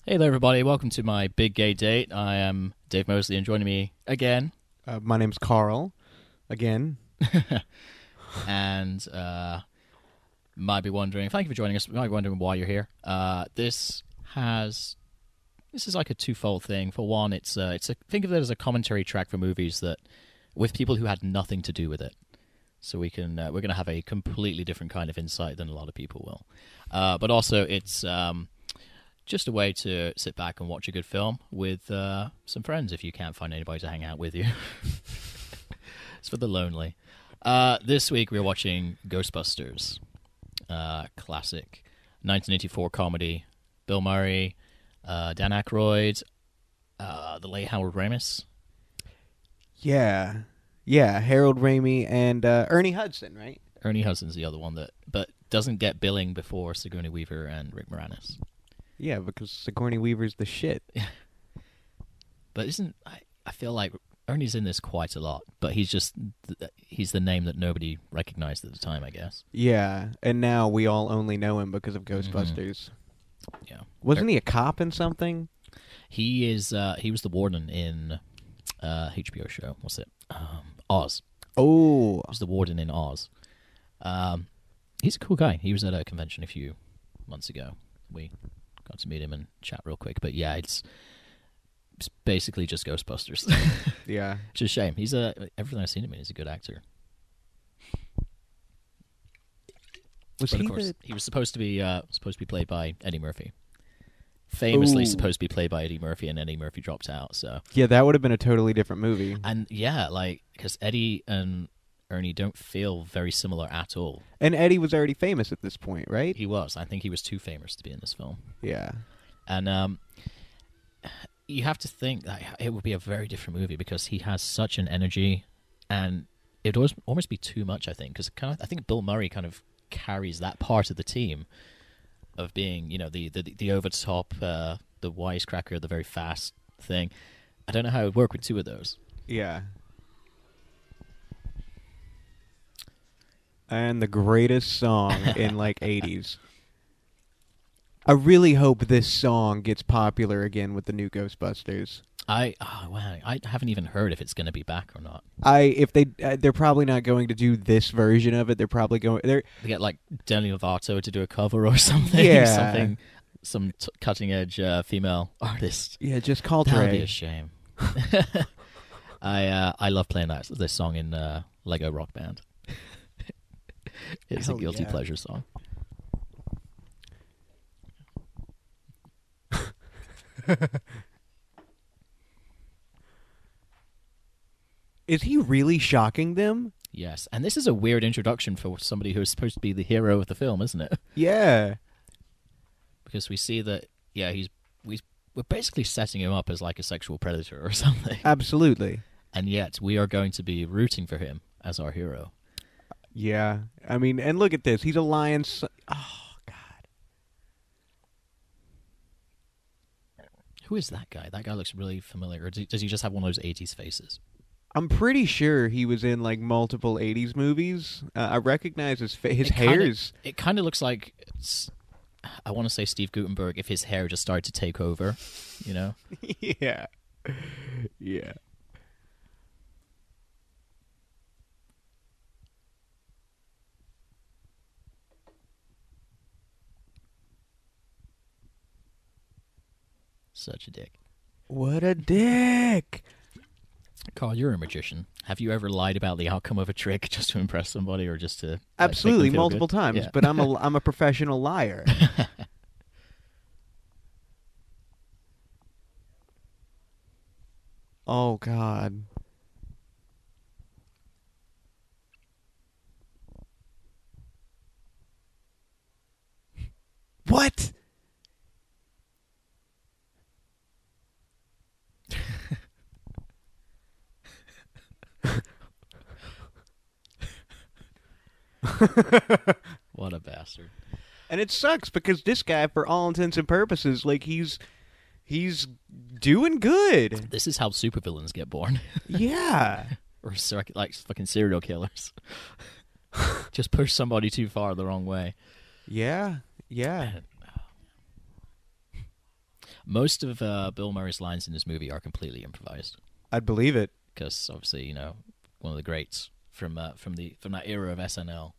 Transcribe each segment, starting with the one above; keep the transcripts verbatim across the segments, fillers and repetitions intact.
Hey there, everybody. Welcome to my big gay date. I am Dave Mosley, and joining me again. Uh, my name's Carl, again. and uh, might be wondering, thank you for joining us. Might be wondering why you're here. Uh, this has, this is like a twofold thing. For one, it's uh, it's a, think of it as a commentary track for movies that, with people who had nothing to do with it. So we can uh, we're going to have a completely different kind of insight than a lot of people will. Uh, but also, it's um, just a way to sit back and watch a good film with uh, some friends if you can't find anybody to hang out with you. It's for the lonely. Uh, this week we're watching Ghostbusters, uh, classic nineteen eighty-four comedy. Bill Murray, uh, Dan Aykroyd, uh, the late Howard Ramis. Yeah. Yeah, Harold Ramey and uh, Ernie Hudson, right? Ernie Hudson's the other one that, but doesn't get billing before Sigourney Weaver and Rick Moranis. Yeah, because Sigourney Weaver's the shit. But isn't I, I feel like Ernie's in this quite a lot, but he's just he's the name that nobody recognized at the time, I guess. Yeah, and now we all only know him because of Ghostbusters. Mm-hmm. Yeah, wasn't he a cop in something? He is. Uh, he was the warden in uh, H B O show. What's it? Um, Oz. Oh, He was the warden in Oz. Um, he's a cool guy. He was at a convention a few months ago. We got to meet him and chat real quick. But yeah, it's, it's basically just Ghostbusters. Yeah, It's a shame. He's a everything I've seen him in. He's a good actor. was But he of course, the... he was supposed to be uh, supposed to be played by Eddie Murphy. Famously Ooh. supposed to be played by Eddie Murphy, and Eddie Murphy dropped out. So Yeah, that would have been a totally different movie. and yeah, like because Eddie and Ernie don't feel very similar at all. And Eddie was already famous at this point, right? He was. I think he was too famous to be in this film. Yeah. And um, you have to think that it would be a very different movie because he has such an energy, and it would almost be too much. I think because kind of, I think Bill Murray kind of carries that part of the team of being, you know, the the, the over the top, uh, the wisecracker, the very fast thing. I don't know how it would work with two of those. Yeah. And the greatest song in like eighties. I really hope this song gets popular again with the new Ghostbusters. I oh, wow, I haven't even heard if it's going to be back or not. I if they uh, they're probably not going to do this version of it. They're probably going they're They get like Demi Lovato to do a cover or something. Yeah. something, some t- cutting edge uh, female artist. yeah, just call That would be Trey. a shame. I uh, I love playing that this song in uh, Lego Rock Band. It's Hell a guilty yeah. pleasure song. Is he really shocking them? Yes, and this is a weird introduction for somebody who is supposed to be the hero of the film, isn't it? Yeah. Because we see that, yeah, he's we we're basically setting him up as like a sexual predator or something, Absolutely. and yet we are going to be rooting for him as our hero. Yeah. I mean, and look at this. He's a lion. Son- oh God. Who is that guy? That guy looks really familiar. Or does he just have one of those eighties faces? I'm pretty sure he was in like multiple eighties movies. Uh, I recognize his fa- his It kinda- hair's. It kind of looks like, it's, I want to say Steve Guttenberg if his hair just started to take over, you know? Yeah. Yeah. Such a dick. What a dick. Carl, you're a magician. Have you ever lied about the outcome of a trick just to impress somebody or just to like, make them Absolutely, feel multiple good? times. Yeah. But I'm a I'm a professional liar. Oh God. What? What a bastard. And it sucks because this guy, for all intents and purposes, like he's he's doing good. This is how supervillains get born. Yeah. Or ser- like fucking serial killers. Just push somebody too far the wrong way. Yeah. Yeah. Man, Most of uh, Bill Murray's lines in this movie are completely improvised I'd believe it. because obviously, you know, one of the greats from uh, from the from that era of S N L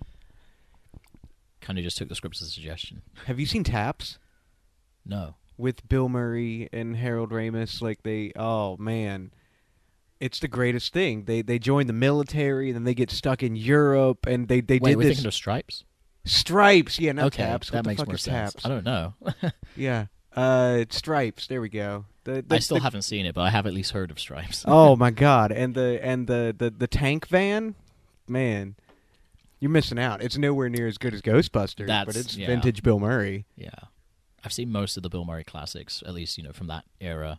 kind of just took the script as a suggestion. Have you seen Taps No. with Bill Murray and Harold Ramis? Like they, oh man, it's the greatest thing. They they join the military, and then they get stuck in Europe, and they they Wait, did we're this. thinking of Stripes? Stripes, yeah, not okay, Taps. that What the makes fuck more is sense. Taps? I don't know. Yeah, uh, it's Stripes. There we go. The, the, I still the- haven't seen it, but I have at least heard of Stripes. Oh my god! And the and the, the the tank van, man, you're missing out. It's nowhere near as good as Ghostbusters, but That's- it's yeah. vintage Bill Murray. Yeah. I've seen most of the Bill Murray classics, at least, you know, from that era.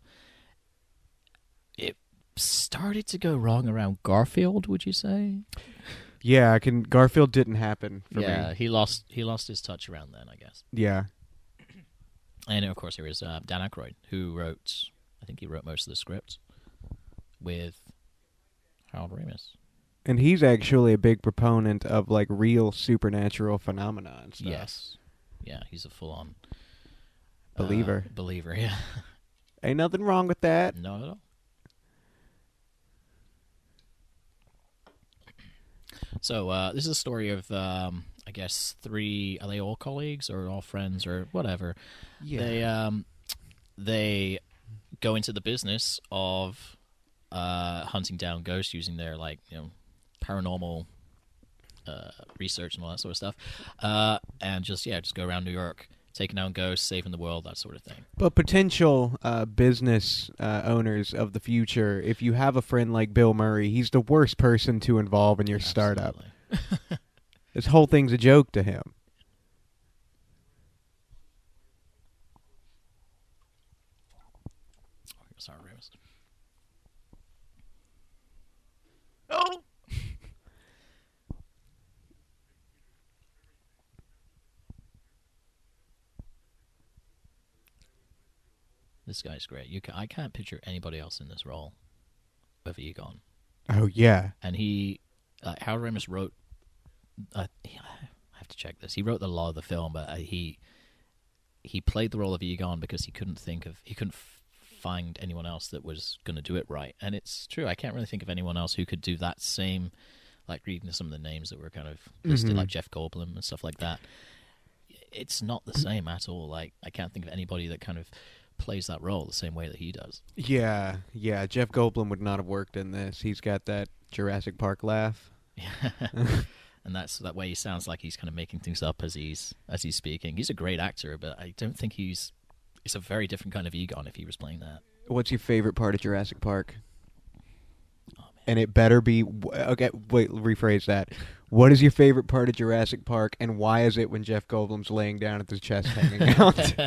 It started to go wrong around Garfield, would you say? Yeah, I can. Garfield didn't happen for yeah, me. he lost he lost his touch around then, I guess. Yeah, And of course, there is uh, Dan Aykroyd, who wrote, I think he wrote most of the script with Harold Ramis. and he's actually a big proponent of like real supernatural phenomena and stuff. Yes. Yeah, he's a full-on Believer. Uh, believer, yeah. Ain't nothing wrong with that. Not at all. So uh, this is a story of, um, I guess, three. Are they all colleagues or all friends or whatever? Yeah. They um, they go into the business of uh, hunting down ghosts using their like you know paranormal uh, research and all that sort of stuff, uh, and just yeah, just go around New York taking down ghosts, saving the world, that sort of thing. But potential uh, business uh, owners of the future, if you have a friend like Bill Murray, he's the worst person to involve in your startup. Absolutely. This whole thing's a joke to him. Sorry, Ramis. Oh. This guy's great. You can, I can't picture anybody else in this role of Egon. Oh yeah. And he, uh, Harold Ramis wrote. Uh, he, I have to check this. He wrote the law of the film, but uh, he he played the role of Egon because he couldn't think of he couldn't f- find anyone else that was going to do it right. And it's true. I can't really think of anyone else who could do that same. Like reading some of the names that were kind of listed, Mhm. like Jeff Goldblum and stuff like that. It's not the same at all. Like I can't think of anybody that kind of plays that role the same way that he does. Yeah, yeah. Jeff Goldblum would not have worked in this. He's got that Jurassic Park laugh. And that's that way he sounds like he's kind of making things up as he's as he's speaking. He's a great actor, but I don't think he's. It's a very different kind of Egon if he was playing that. What's your favorite part of Jurassic Park? Oh man, And it better be okay. Wait, rephrase that. What is your favorite part of Jurassic Park, and why is it when Jeff Goldblum's laying down at his chest hanging out?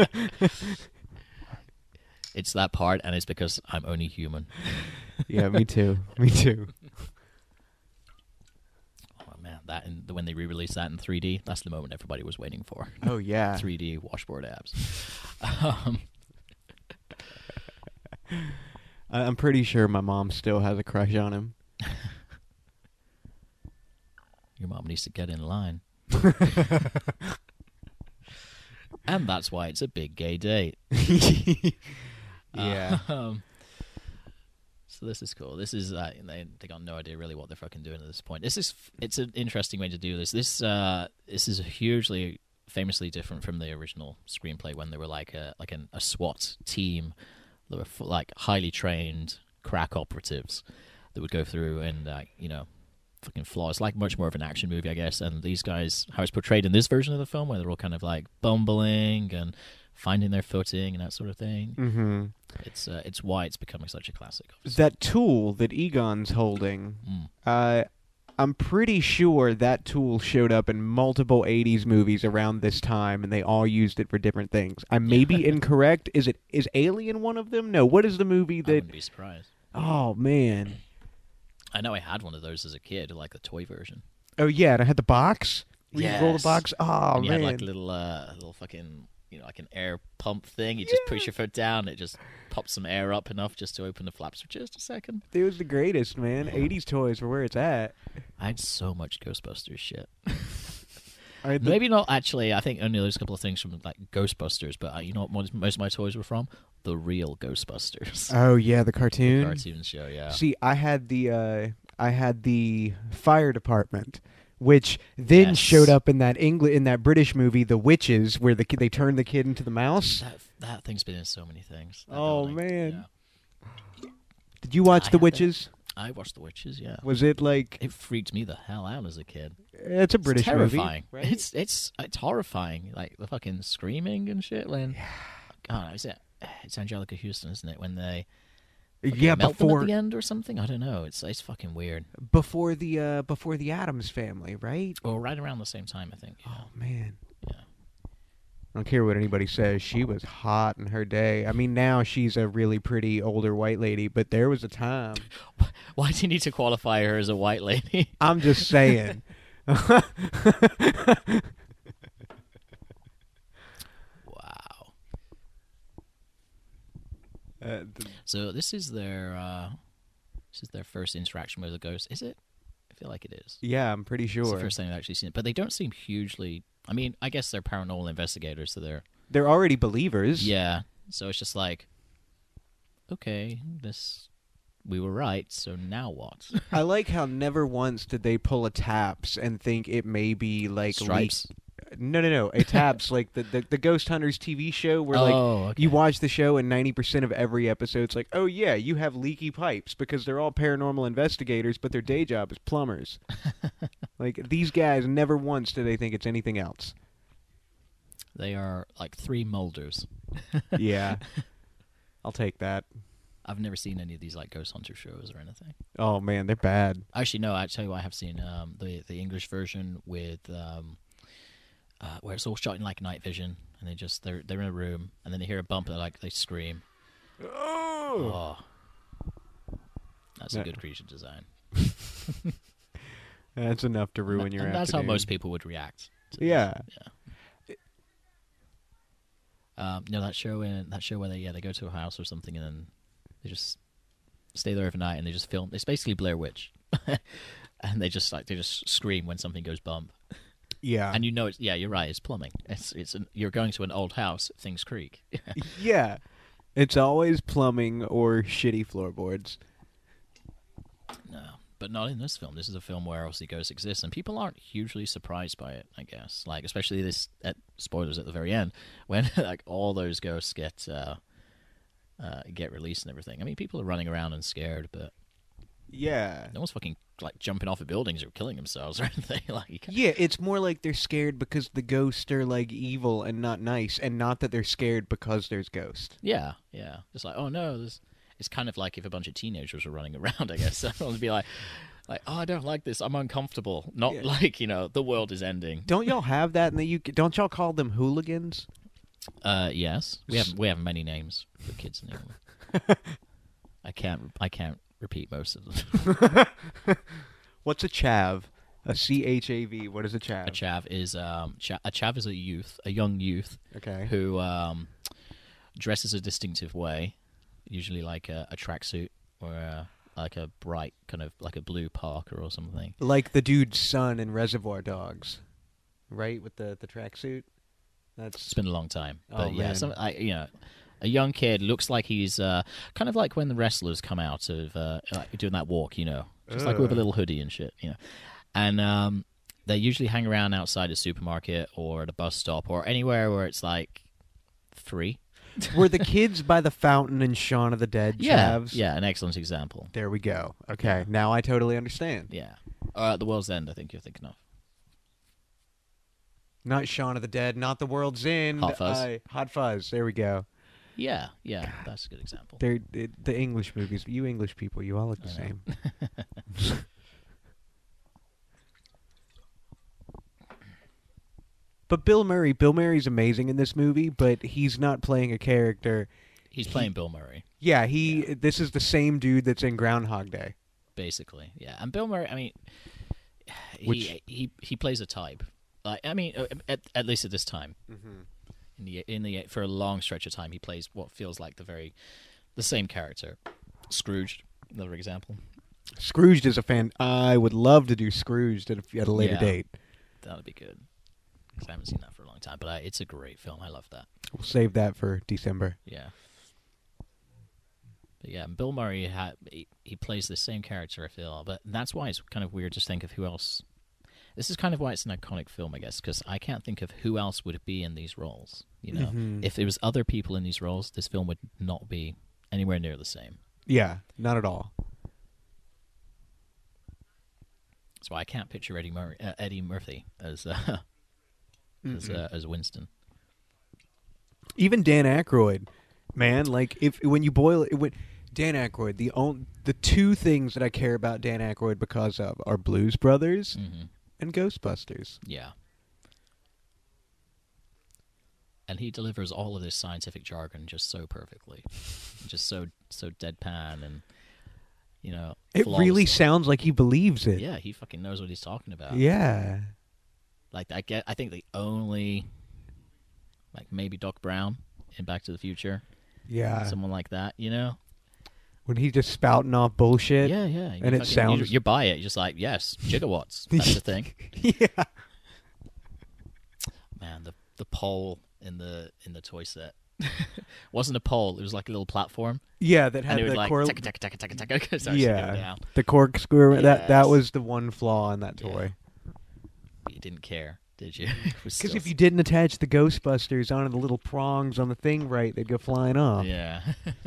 it's that part, and it's because I'm only human. Yeah, me too. Me too. Oh man, that and when they re-released that in three D, that's the moment everybody was waiting for. Oh yeah. three D washboard abs. um, I- I'm pretty sure my mom still has a crush on him. Your mom needs to get in line. And that's why it's a big gay date. Yeah. Um, so this is cool. This is uh, they they got no idea really what they're fucking doing at this point. This is it's an interesting way to do this. This uh this is hugely famously different from the original screenplay when they were like a like an, a SWAT team that were f- like highly trained crack operatives that would go through and uh, you know fucking flaws. Like much more of an action movie, I guess. And these guys, how it's portrayed in this version of the film, where they're all kind of like bumbling and finding their footing and that sort of thing. Mm-hmm. It's uh, it's why it's becoming such a classic. That tool that Egon's holding, Mm. uh, I'm pretty sure that tool showed up in multiple eighties movies around this time, and they all used it for different things. I may be incorrect. Is it is Alien one of them? No. What is the movie I that? wouldn't be surprised. Oh man. I know I had one of those as a kid, like the toy version. Oh yeah, and I had the box. Where you roll the Yes. box. Oh and you man. had like a little, uh, little fucking, you know, like an air pump thing. You just push your foot down, it just pops some air up enough just to open the flaps for just a second. It was the greatest, man. eighties toys were where it's at. I had so much Ghostbusters shit. I, the, Maybe not actually. I think only those couple of things from like Ghostbusters, but uh, you know what most, most of my toys were from? The real Ghostbusters. oh yeah, the cartoon. The cartoon show, yeah. See, I had the uh, I had the fire department, which then Yes. showed up in that Engli- in that British movie, The Witches, where the kid, they turned the kid into the mouse. That that thing's been in so many things. that Oh, building. man. Yeah. Did you watch I The had that. Witches? I watched The Witches. Yeah. Was it like It freaked me the hell out as a kid. it's a British it's terrifying. movie? Right? It's it's it's horrifying. Like the fucking screaming and shit. When God, is it? It's Angelica Houston, isn't it? When they yeah, melt them before at the end or something. I don't know. It's it's fucking weird. before the uh, before the Addams Family, right? Or right around the same time, I think. Yeah. Oh man. Yeah. I don't care what anybody says. She was hot in her day. I mean, now she's a really pretty older white lady, but there was a time. Why do you need to qualify her as a white lady? I'm just saying. Wow. Uh, the, So this is their uh, this is their first interaction with a ghost. Is it? I feel like it is. yeah, I'm pretty It's sure. the first time I've actually seen it, but they don't seem hugely. I mean, I guess they're paranormal investigators, so they're They're already believers. yeah. So it's just like, okay, this we were right. So now what? I like how never once did they pull a taps and think it may be like Stripes. leak- No, no, no. A taps like the, the the Ghost Hunters T V show where like oh, okay. you watch the show and ninety percent of every episode's like, oh yeah, you have leaky pipes because they're all paranormal investigators, but their day job is plumbers. Like these guys never once do they think it's anything else. They are like three molders. Yeah, I'll take that. I've never seen any of these like ghost hunter shows or anything. Oh man, they're bad. Actually, no. I tell you, what, I have seen um, the the English version with um, uh, where it's all shot in like night vision, and they just they're they're in a room, and then they hear a bump, and like they scream. Oh, Oh, that's Yeah. a good creature design. that's enough to ruin And your and that's how afternoon. most people would react. to this. Yeah. Yeah. Um, no, that show in that show where they yeah they go to a house or something and then they just stay there overnight and they just film. It's basically Blair Witch, and they just like they just scream when something goes bump, Yeah. and you know it's yeah you're right it's plumbing. It's it's an, you're going to an old house, things creak. Yeah. It's always plumbing or shitty floorboards. No, but not in this film. This is a film where obviously ghosts exist, and people aren't hugely surprised by it. I guess, like especially this at spoilers at the very end when like all those ghosts get uh, uh, get released and everything. I mean, people are running around and scared, but Yeah. no one's fucking like jumping off of buildings or killing themselves or anything. Like, you can't- Yeah, it's more like they're scared because the ghosts are like evil and not nice, and not that they're scared because there's ghosts. yeah, yeah. Just like, oh no, there's. It's kind of like if a bunch of teenagers were running around. I guess everyone would be like, like, oh, I don't like this. I'm uncomfortable. Not Yeah. like you know the world is ending. Don't y'all have that in the U K? Don't y'all call them hooligans? Uh, yes, we have we have many names for kids in England. I can't I can't repeat most of them. What's a chav? A C H A V. What is a chav? A chav is um cha- a chav is a youth, a young youth Okay. who um dresses a distinctive way, usually like a, a tracksuit or a, like a bright kind of like a blue parker or something. Like the dude's son in Reservoir Dogs, right? With the the tracksuit. That's It's been a long time, Oh, but yeah, man. some, I, you know, a young kid looks like he's uh, kind of like when the wrestlers come out of uh, like doing that walk, you know, just like with a Ugh. little hoodie and shit, you know, and um, they usually hang around outside a supermarket or at a bus stop or anywhere where it's like free. were the kids by the fountain in Shaun of the Dead Yeah, chavs? yeah, an excellent example. There we go. Okay, now I totally understand. Yeah, uh, the World's End, I think you're thinking of. Not Shaun of the Dead, not The World's End. Hot Fuzz. Uh, Hot Fuzz. There we go. Yeah, yeah, that's a good example. They're it, the English movies. You English people, you all look the I know. same. But Bill Murray, Bill Murray's amazing in this movie, but he's not playing a character. He's he- playing Bill Murray, Yeah, he. This is the same dude that's in Groundhog Day. basically. Yeah, and Bill Murray, I mean, he Which- he he plays a type. Like, I mean, uh, at at least at this time. Mm-hmm. In the in the for a long stretch of time, he plays what feels like the very the same character. Scrooge, another example. Scrooged is a fan. I would love to do Scrooged at a, at a later Yeah. date. That would be good. 'cause I haven't seen that for a long time, but I, it's a great film. I love that. We'll save that for December. Yeah. But yeah, Bill Murray, ha- he, he plays the same character, I feel, but that's why it's kind of weird to think of who else. This is kind of why it's an iconic film, I guess, because I can't think of who else would be in these roles. You know, Mhm. if there was other people in these roles, this film would not be anywhere near the same. Yeah, not at all. That's why I can't picture Eddie Murray, uh, Eddie Murphy as uh, as uh, as Winston. Even Dan Aykroyd, man, like if when you boil it, when, Dan Aykroyd, the on, the two things that I care about Dan Aykroyd because of are Blues Brothers Mm-hmm. and Ghostbusters. Yeah. And he delivers all of this scientific jargon just so perfectly, just so so deadpan and you know. It really flawlessly. sounds like he believes it. Yeah, he fucking knows what he's talking about. Yeah. Like I get, I think the only, like maybe Doc Brown in Back to the Future, Yeah. someone like that, you know. When he's just spouting off bullshit. Yeah, yeah. You And it fucking- sounds- you, you buy it. You're just like, yes, gigawatts. That's the thing. Yeah. Man, the the pole in the in the toy set wasn't a pole. It was like a little platform, Yeah, that had and it would the like cor- taka taka taka taka taka starts to go yeah, down. the corkscrew. That that Yes. was the one flaw in that Yeah. toy. But you didn't care, did you? It was Because still if you didn't attach the Ghostbusters onto the little prongs on the thing right, they'd go flying off. yeah.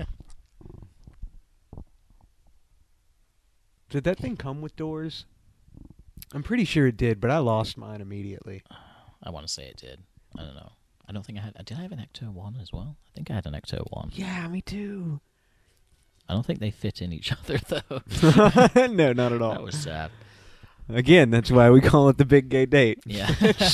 Did that thing come with doors? I'm pretty sure it did, but I lost mine immediately. I want to say it did. I don't know. I don't think I had. Did I have an Ecto one as well? I think I had an Ecto one. Yeah, me too. I don't think they fit in each other though. No, not at all. That was sad. Again, that's why we call it the big gay date. Yeah.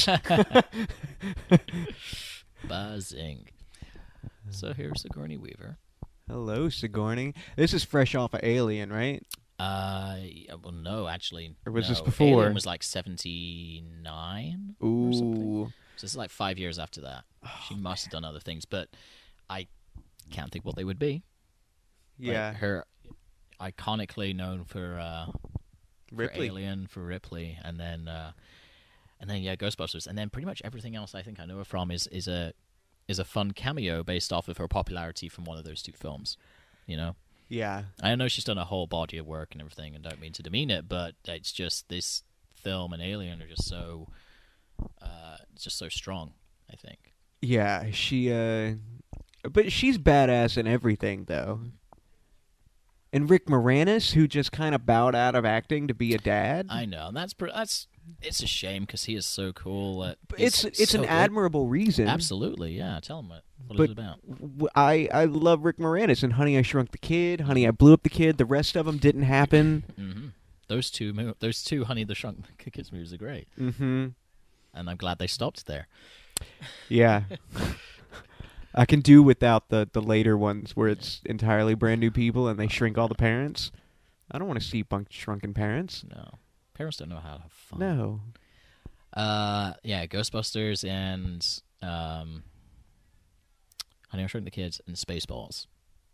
Buzzing. So here's Sigourney Weaver. Hello, Sigourney. This is fresh off of Alien, right? Uh, yeah, well, no, actually. Or was no. this before? Alien was like seventy-nine or something. Ooh. So this is like five years after that. She must have done other things, but I can't think what they would be. Like, Yeah. her iconically known for uh, Ripley. for Alien, for Ripley, and then uh, and then yeah, Ghostbusters, and then pretty much everything else I think I know her from is is a is a fun cameo based off of her popularity from one of those two films. You know, Yeah. I know she's done a whole body of work and everything, and don't mean to demean it, but it's just this film and Alien are just so uh, just so strong. I think. Yeah, she, uh... But she's badass in everything, though. And Rick Moranis, who just kind of bowed out of acting to be a dad. I know, and that's pr- that's it's a shame because he is so cool. At, it's he's it's so an good. admirable reason. Absolutely, yeah. Tell him what, what But it's about. w- I, I love Rick Moranis and Honey, I Shrunk the Kid, Honey, I Blew Up the Kid. The rest of them didn't happen. hmm Those two, mo- those two Honey the Shrunk Kids movies are great, Mm-hmm. and I'm glad they stopped there. Yeah. I can do without the, the later ones where it's entirely brand new people and they shrink all the parents. I don't want to see bunk shrunken parents. No, parents don't know how to have fun. No. Uh, yeah, Ghostbusters and um, Honey I Shrunk the Kids and Spaceballs.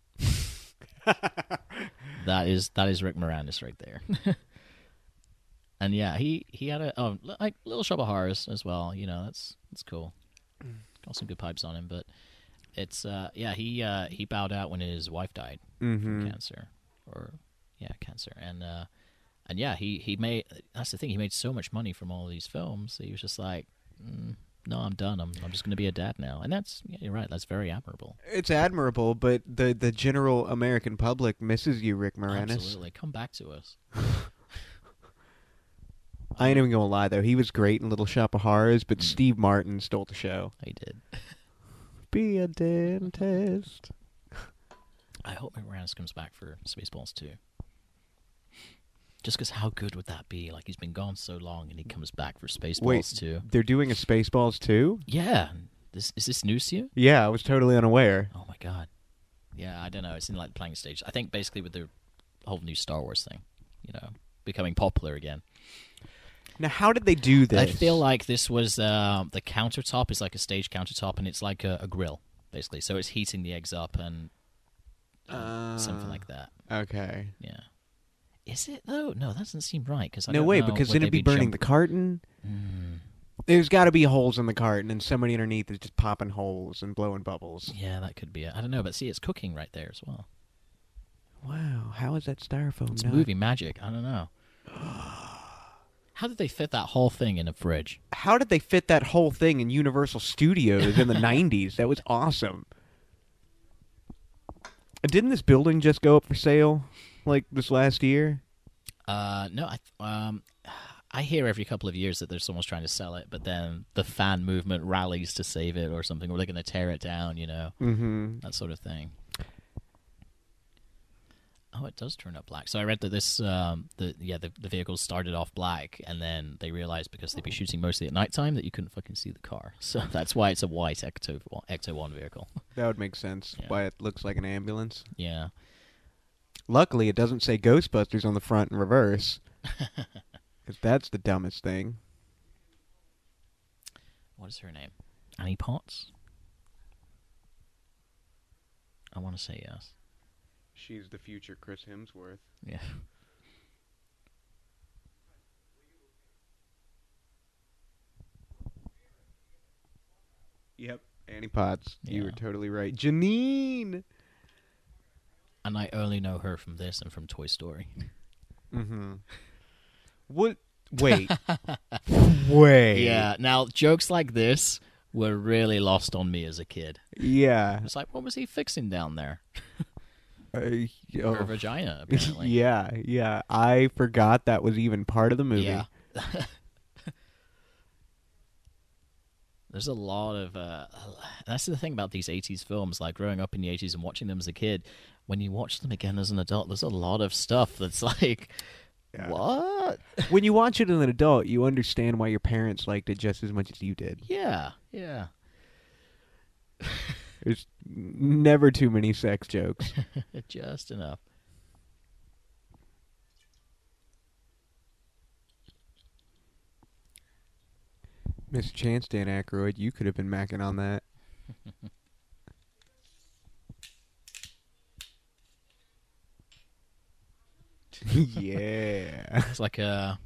that is that is Rick Moranis right there. And yeah, he, he had a oh like Little Shop of Horrors as well. You know, that's that's cool. Got some good pipes on him, but it's uh yeah he uh he bowed out when his wife died Mm-hmm. from cancer or yeah cancer and uh and yeah he he made that's the thing he made so much money from all these films that he was just like mm, no I'm done I'm I'm just gonna be a dad now, and that's yeah, you're right, that's very admirable. It's admirable, but the, the general American public misses you, Rick Moranis. Absolutely, come back to us. I ain't even gonna lie, though. He was great in Little Shop of Horrors, but Mm. Steve Martin stole the show. He did. Be a dentist. I hope Rick Moranis comes back for Spaceballs too. Just because how good would that be? Like, he's been gone so long and he comes back for Spaceballs Wait, too. they're doing a Spaceballs too? Yeah. This, is this news to you? Yeah, I was totally unaware. Oh my god. Yeah, I don't know. It's in like the planning stage. I think basically with the whole new Star Wars thing, you know, becoming popular again. Now, how did they do this? I feel like this was uh, the countertop is like a stage countertop, and it's like a, a grill basically. So it's heating the eggs up and Uh, something like that. Okay. Yeah. Is it though? No, that doesn't seem right. Cause I No don't way, know, because would then they it'd be burning jump- the carton. Mm. There's got to be holes in the cart, and then somebody underneath is just popping holes and blowing bubbles. Yeah, that could be it. I don't know, but see, it's cooking right there as well. Wow, how is that styrofoam? It's not... movie magic. I don't know. How did they fit that whole thing in a fridge? How did they fit that whole thing in Universal Studios in the nineties? That was awesome. Didn't this building just go up for sale, like, this last year? Uh, no, I um, I hear every couple of years that there's someone's trying to sell it, but then the fan movement rallies to save it or something, or they're going to tear it down, you know, Mm-hmm. that sort of thing. Oh, it does turn up black. So I read that this, um, the yeah, the, the vehicle started off black, and then they realized because they'd be shooting mostly at nighttime that you couldn't fucking see the car. So that's why it's a white Ecto Ecto One vehicle. That would make sense. Yeah. Why it looks like an ambulance. Yeah. Luckily, it doesn't say Ghostbusters on the front and reverse. Because that's the dumbest thing. What is her name? Annie Potts? I want to say yes. She's the future Chris Hemsworth. Yeah. Yep. Annie Potts. You Yeah. were totally right. Janine! And I only know her from this and from Toy Story. Mm-hmm. What? Wait. Wait. Yeah. Now, jokes like this were really lost on me as a kid. Yeah. It's like, what was he fixing down there? Uh, Her oh. vagina, apparently. Yeah, yeah. I forgot that was even part of the movie. Yeah. There's a lot of... Uh, that's the thing about these eighties films, like growing up in the eighties and watching them as a kid. When you watch them again as an adult, there's a lot of stuff that's like... Yeah. What? When you watch it as an adult, you understand why your parents liked it just as much as you did. Yeah, yeah. There's never too many sex jokes. Just enough. Mister Chance, Dan Aykroyd, you could have been macking on that. Yeah. It's like a...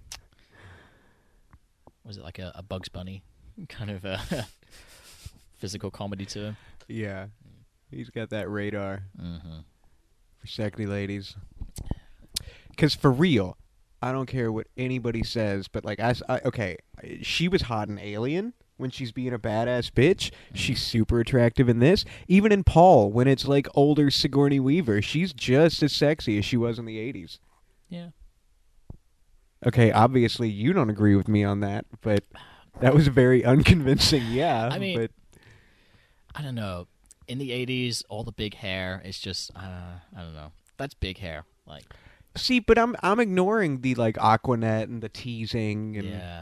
Was it like a, a Bugs Bunny kind of a physical comedy to him? Yeah. He's got that radar Mm-hmm. for sexy ladies. Because for real, I don't care what anybody says, but like, I, s- I- okay, she was hot in Alien when she's being a badass bitch. She's super attractive in this. Even in Paul, when it's like older Sigourney Weaver, she's just as sexy as she was in the eighties. Yeah. Okay, obviously you don't agree with me on that, but that was very unconvincing, yeah. I mean, but I don't know. In the eighties, all the big hair is just, uh, I don't know. That's big hair. Like, see, but I'm I'm ignoring the like Aquanet and the teasing and yeah.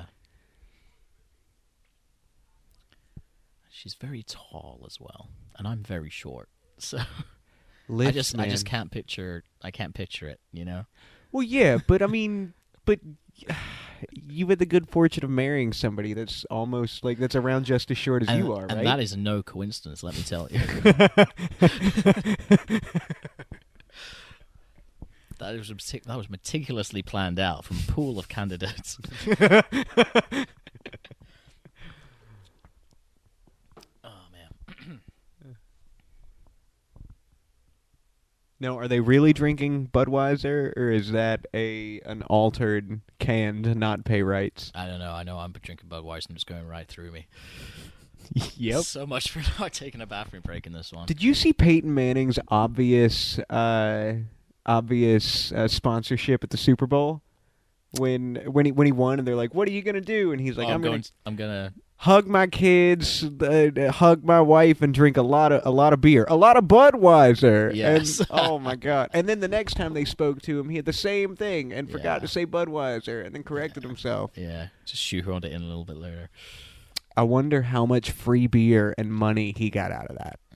She's very tall as well, and I'm very short. So lifts, I just, I just man. can't picture, I can't picture it. You know? Well, yeah, but I mean, but you had the good fortune of marrying somebody that's almost like that's around just as short as and, you are, and right? that is no coincidence. Let me tell you. That was metic- that was meticulously planned out from a pool of candidates. Oh man. No, are they really drinking Budweiser, or is that a an altered canned not pay rights? I don't know. I know I'm drinking Budweiser and it's going right through me. Yep. So much for not taking a bathroom break in this one. Did you see Peyton Manning's obvious, uh, obvious uh, sponsorship at the Super Bowl when when he when he won, and they're like, "What are you gonna do?" And he's like, Oh, "I'm, I'm gonna going. I'm gonna. hug my kids, uh, hug my wife, and drink a lot of a lot of beer, a lot of Budweiser." Yes. And, oh my god! And then the next time they spoke to him, he had the same thing and forgot Yeah. to say Budweiser, and then corrected himself. Yeah, just shoehorned it in a little bit later. I wonder how much free beer and money he got out of that.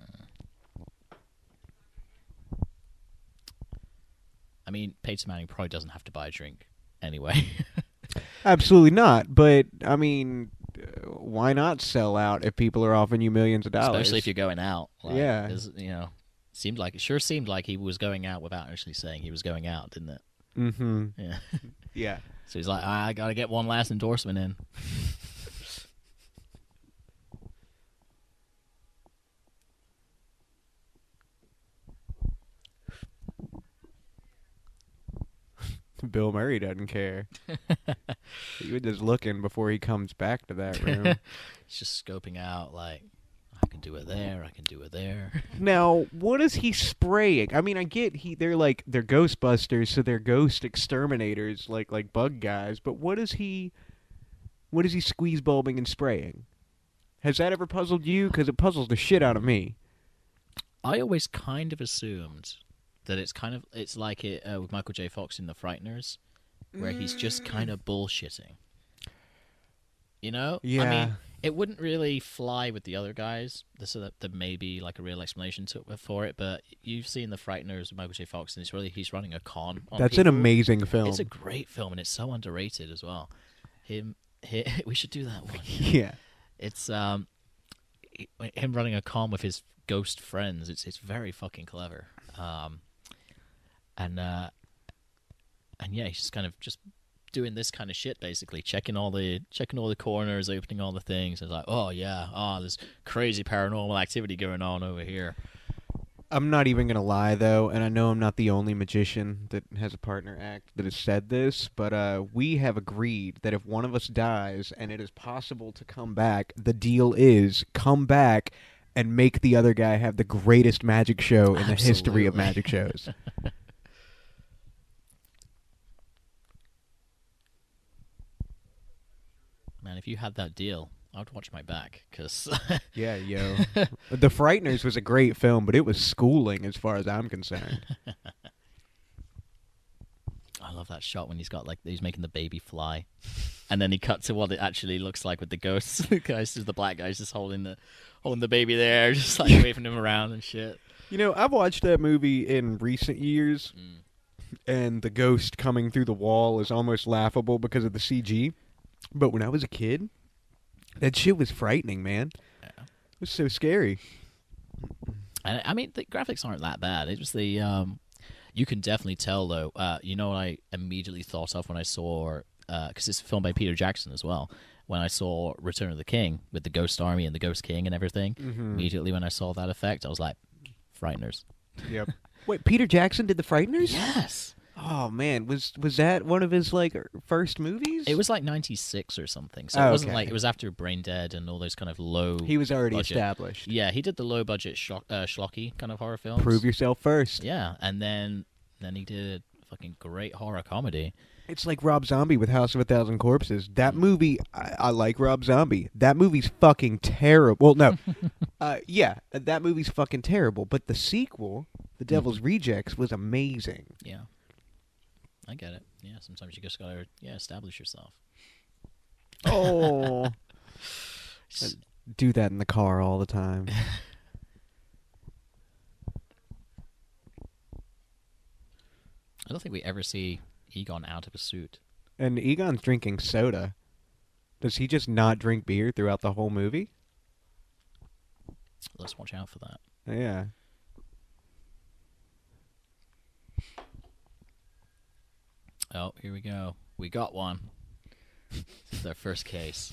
I mean, Peyton Manning probably doesn't have to buy a drink anyway. Absolutely not. But I mean, uh, why not sell out if people are offering you millions of dollars? Especially if you're going out. Like, Yeah. 'cause, you know, seemed like it sure seemed like he was going out without actually saying he was going out, didn't it? Mm-hmm. Yeah. Yeah. So he's like, I gotta get one last endorsement in. Bill Murray doesn't care. He was just looking before he comes back to that room. He's just scoping out, like, I can do it there, I can do it there. Now, what is he spraying? I mean, I get he they're like they're Ghostbusters, so they're ghost exterminators, like like bug guys. But what is he? What is he squeeze bulbing and spraying? Has that ever puzzled you? Because it puzzles the shit out of me. I always kind of assumed that it's kind of it's like it uh, with Michael J. Fox in The Frighteners, where he's just kind of bullshitting. You know? Yeah. I mean, it wouldn't really fly with the other guys, so that there may be like a real explanation to, for it. But you've seen The Frighteners with Michael J. Fox, and it's really he's running a con on That's people. an amazing film. It's a great film, and it's so underrated as well. Him, he, we should do that one. Yeah. It's um, him running a con with his ghost friends. It's it's very fucking clever. Um, and uh, and yeah, he's just kind of just doing this kind of shit, basically checking all the checking all the corners, opening all the things. It's like, oh yeah, oh there's crazy paranormal activity going on over here. I'm not even gonna lie though, and I know I'm not the only magician that has a partner act that has said this, but uh, we have agreed that if one of us dies and it is possible to come back, the deal is come back and make the other guy have the greatest magic show in Absolutely. the history of magic shows. Man, if you had that deal, I would watch my back, because Yeah, yo. The Frighteners was a great film, but it was schooling as far as I'm concerned. I love that shot when he's got like he's making the baby fly, and then he cut to what it actually looks like with the ghosts. The guys, the black guys, just holding the holding the baby there, just like waving him around and shit. You know, I've watched that movie in recent years, Mm. and the ghost coming through the wall is almost laughable because of the C G. But when I was a kid, that shit was frightening, man. Yeah. It was so scary. And I mean, the graphics aren't that bad. It was the um, you can definitely tell though. Uh, you know what I immediately thought of when I saw because uh, it's filmed by Peter Jackson as well. When I saw Return of the King with the Ghost Army and the Ghost King and everything, Mm-hmm. immediately when I saw that effect, I was like, Frighteners. Yep. Wait, Peter Jackson did the Frighteners? Yes. Oh man, was was that one of his like first movies? It was like ninety-six or something, so Oh, it wasn't okay. like it was after Brain Dead and all those kind of low. He was already budget. established. Yeah, he did the low budget schlock, uh, schlocky kind of horror films. Prove yourself first. Yeah, and then then he did a fucking great horror comedy. It's like Rob Zombie with House of a Thousand Corpses. That movie, I, I like Rob Zombie. That movie's fucking terrible. Well, no, uh, yeah, that movie's fucking terrible. But the sequel, The Devil's Rejects, was amazing. Yeah, I get it. Yeah, sometimes you just gotta yeah establish yourself. Oh, Just- do that in the car all the time. I don't think we ever see Egon out of a suit. And Egon's drinking soda. Does he just not drink beer throughout the whole movie? Let's watch out for that. Yeah. Oh, here we go. We got one. This is our first case.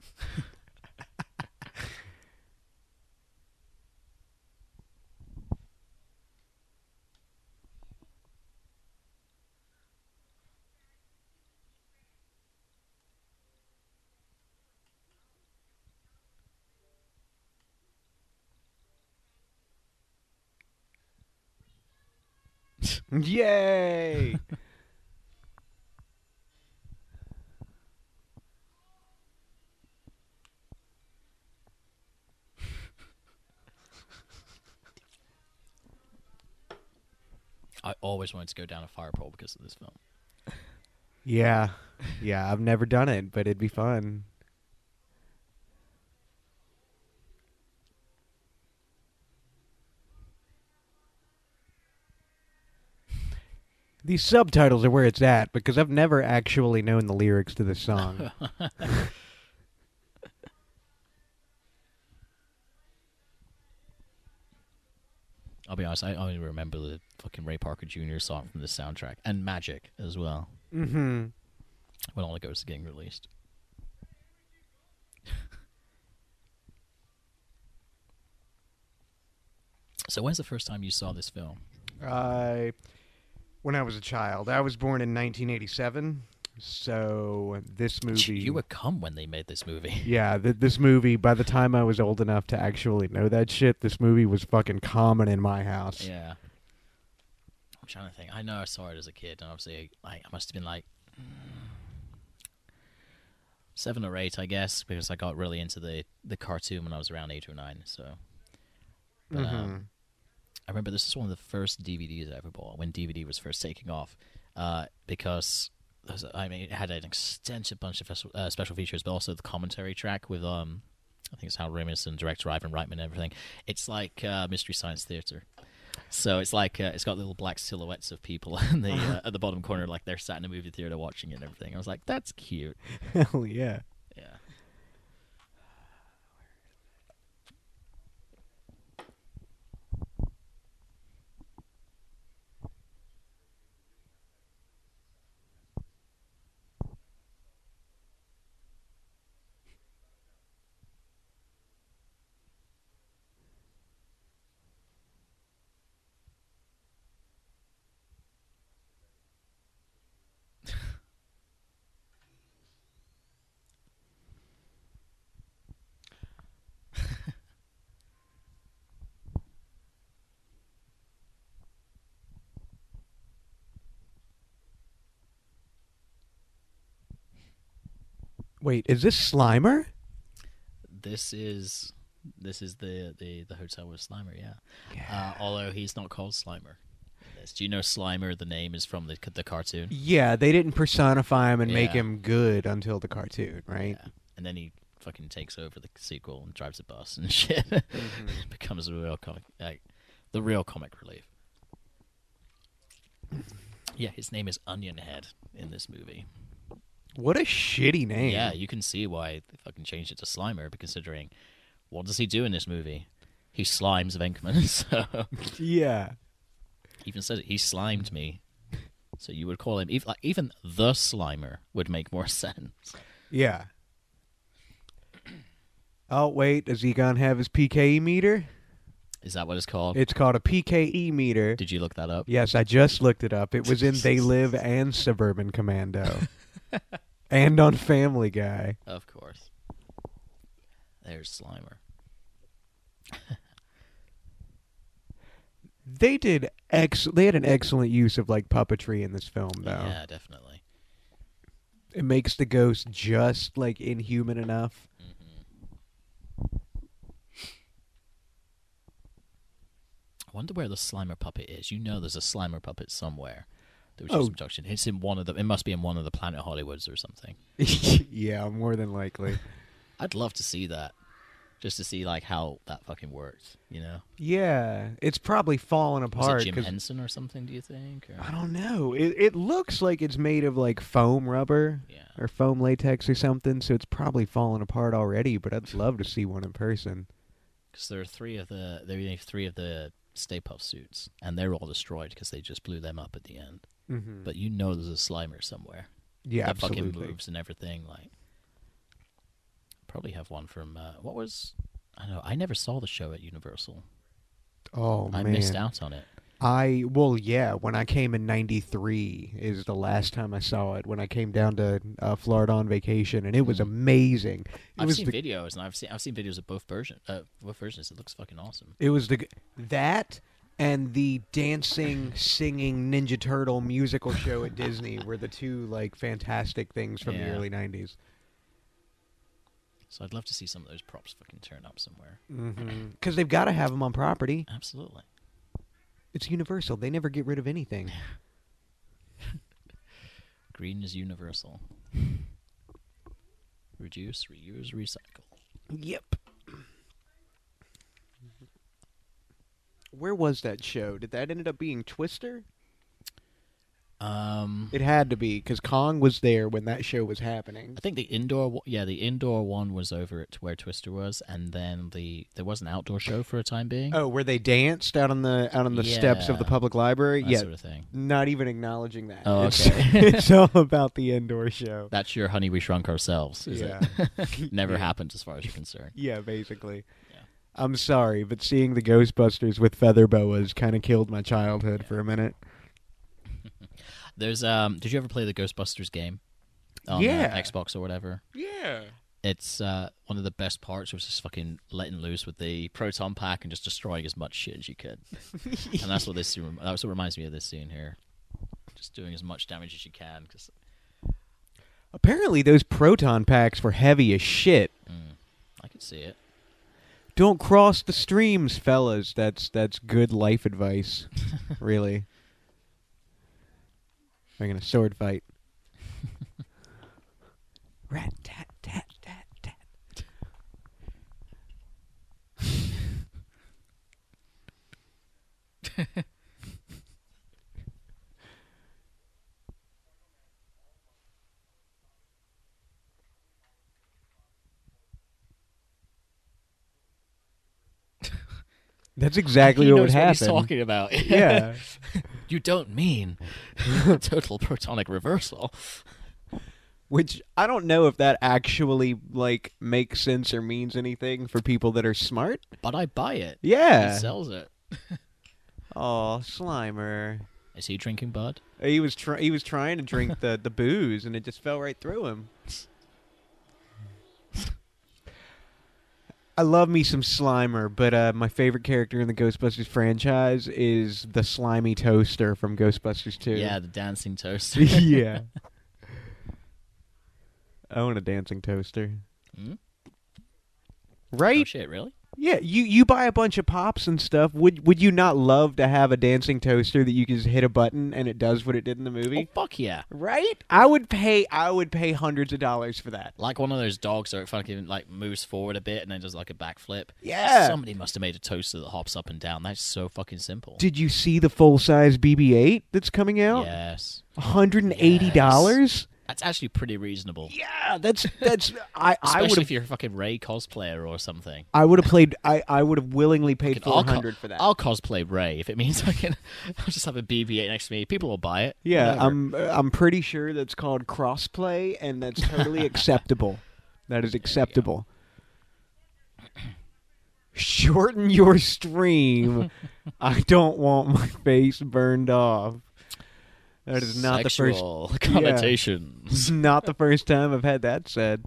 Yay! I always wanted to go down a fire pole because of this film. Yeah. Yeah, I've never done it, but it'd be fun. These subtitles are where it's at because I've never actually known the lyrics to this song. I'll be honest, I only remember the fucking Ray Parker Junior song from the soundtrack and Magic as well Mm-hmm. when all the ghosts are getting released. So when's the first time you saw this film? I When I was a child. I was born in nineteen eighty-seven, so this movie... You were cum when they made this movie. Yeah, th- this movie, by the time I was old enough to actually know that shit, this movie was fucking common in my house. Yeah. I'm trying to think. I know I saw it as a kid, and obviously like, I must have been like seven or eight, I guess, because I got really into the, the cartoon when I was around eight or nine. So, but Mm-hmm. um, I remember this is one of the first D V Ds I ever bought when D V D was first taking off, uh, because there was a- I mean it had an extensive bunch of special, uh, special features, but also the commentary track with um, I think it's Hal Ramis and director Ivan Reitman and everything. It's like uh, Mystery Science Theater. So it's like uh, it's got little black silhouettes of people in the uh, at the bottom corner, like they're sat in a movie theater watching it and everything. I was like, that's cute. Hell yeah. Yeah. Wait, is this Slimer? This is this is the the, the hotel with Slimer. Yeah. Yeah. Uh, although he's not called Slimer. in this. Do you know Slimer? The name is from the the cartoon. Yeah, they didn't personify him and make Yeah. him good until the cartoon, right? Yeah. And then he fucking takes over the sequel and drives a bus and shit. Mhm. Becomes a real comic, like the real comic relief. Yeah, his name is Onion Head in this movie. What a shitty name. Yeah, you can see why they fucking changed it to Slimer, considering what does he do in this movie? He slimes Venkman, so Yeah. even says it, he slimed me. So you would call him even like even the Slimer would make more sense. Yeah. Oh, wait, does Egon have his P K E meter? Is that what it's called? It's called a P K E meter. Did you look that up? Yes, I just looked it up. It was in They Live and Suburban Commando. And on Family Guy. Of course. There's Slimer. They did ex they had an excellent use of like puppetry in this film though. Yeah, definitely. It makes the ghost just like inhuman enough. hmm I wonder where the Slimer puppet is. You know there's a Slimer puppet somewhere. There was Oh. some production. It's in one of the. It must be in one of the Planet Hollywoods or something. Yeah, more than likely. I'd love to see that, just to see like how that fucking works. You know, Yeah, it's probably falling was apart. it Jim 'cause- Henson or something? Do you think? Or? I don't know. It it looks like it's made of like foam rubber Yeah. or foam latex or something, so it's probably falling apart already. But I'd love to see one in person. Because there are three of the there are three of the Stay Puft suits, and they're all destroyed because they just blew them up at the end. Mm-hmm. But you know there's a Slimer somewhere. Yeah, that fucking absolutely. moves and everything. Like, probably have one from uh, what was I don't know. I never saw the show at Universal. Oh I man, missed out on it. I well, yeah. When I came in ninety-three is the last time I saw it. When I came down to uh, Florida on vacation, and it was Mm. amazing. It I've was seen the, videos, and I've seen I've seen videos of both version uh, both versions. It looks fucking awesome. It was the g- that and the dancing, singing Ninja Turtle musical show at Disney were the two like fantastic things from the Yeah. early nineties. So I'd love to see some of those props fucking turn up somewhere. Because they've got to have them on property. Absolutely. It's Universal. They never get rid of anything. Green is universal. Reduce, reuse, recycle. Yep. Where was that show? Did that end up being Twister? Um, It had to be, because Kong was there when that show was happening. I think the indoor, wa- yeah, the indoor one was over at where Twister was, and then the there was an outdoor show for a time being. Oh, where they danced out on the out on the steps of the Yeah. public library? that Yeah, sort of thing. not even acknowledging that. Oh, It's- okay. it's all about the indoor show. That's your Honey We Shrunk Ourselves, is Yeah. it? Never Yeah. happened as far as you're concerned. Yeah, basically. Yeah. I'm sorry, but seeing the Ghostbusters with feather boas kind of killed my childhood Yeah. for a minute. There's um. Did you ever play the Ghostbusters game on Yeah. uh, Xbox or whatever? Yeah. It's uh, one of the best parts was just fucking letting loose with the proton pack and just destroying as much shit as you could. And that's what this scene, that's what reminds me of this scene here. Just doing as much damage as you can. Cause... Apparently, those proton packs were heavy as shit. Mm, I could see it. Don't cross the streams, fellas. That's that's good life advice. Really. We're gonna sword fight. Rat tat tat tat tat. That's exactly he what knows would what happen. he's talking about. Yeah. You don't mean total protonic reversal. Which I don't know if that actually like makes sense or means anything for people that are smart. But I buy it. Yeah. He sells it. Oh, Slimer. Is he drinking Bud? He was try- he was trying to drink the, the booze and it just fell right through him. I love me some Slimer, but uh, my favorite character in the Ghostbusters franchise is the slimy toaster from Ghostbusters two. Yeah, the dancing toaster. Yeah. I want a dancing toaster. Hmm? Right? Oh shit, really? Yeah, you, you buy a bunch of pops and stuff. Would would you not love to have a dancing toaster that you can just hit a button and it does what it did in the movie? Oh fuck yeah. Right? I would pay I would pay hundreds of dollars for that. Like one of those dogs that fucking like moves forward a bit and then does like a backflip. Yeah. Somebody must have made a toaster that hops up and down. That's so fucking simple. Did you see the full size B B eight that's coming out? Yes. one hundred eighty dollars? That's actually pretty reasonable. Yeah, that's that's I I Especially would if have you're a fucking Ray cosplayer or something. I would have played I I would have willingly paid Fucking- I'll four hundred co- for that. I'll cosplay Ray if it means I can. I'll just have a B B eight next to me. People will buy it. Yeah, Whatever. I'm I'm pretty sure that's called crossplay, and that's totally acceptable. That is acceptable. Shorten your stream. I don't want my face burned off. That is not Sexual the first. connotations. Yeah, not the first time I've had that said.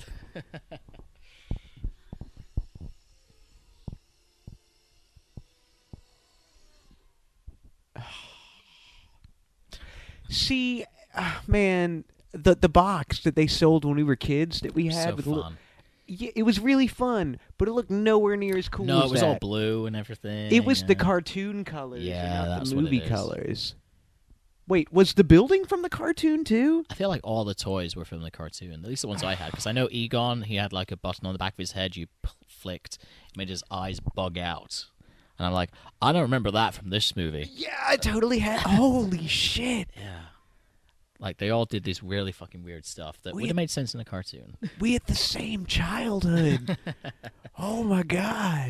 See, uh, man, the the box that they sold when we were kids that we had So with li- fun. yeah, it was really fun, but it looked nowhere near as cool No, as it was that. all blue and everything. It was the yeah. cartoon colors, Yeah, and not that's the what it movie is. colors. Wait, was the building from the cartoon too? I feel like all the toys were from the cartoon, at least the ones I had. Because I know Egon, he had like a button on the back of his head you p- flicked, it made his eyes bug out. And I'm like, I don't remember that from this movie. Yeah, I totally had. Holy shit! Yeah. Like, they all did this really fucking weird stuff that We- would have made sense in a cartoon. We had the same childhood. Oh my god.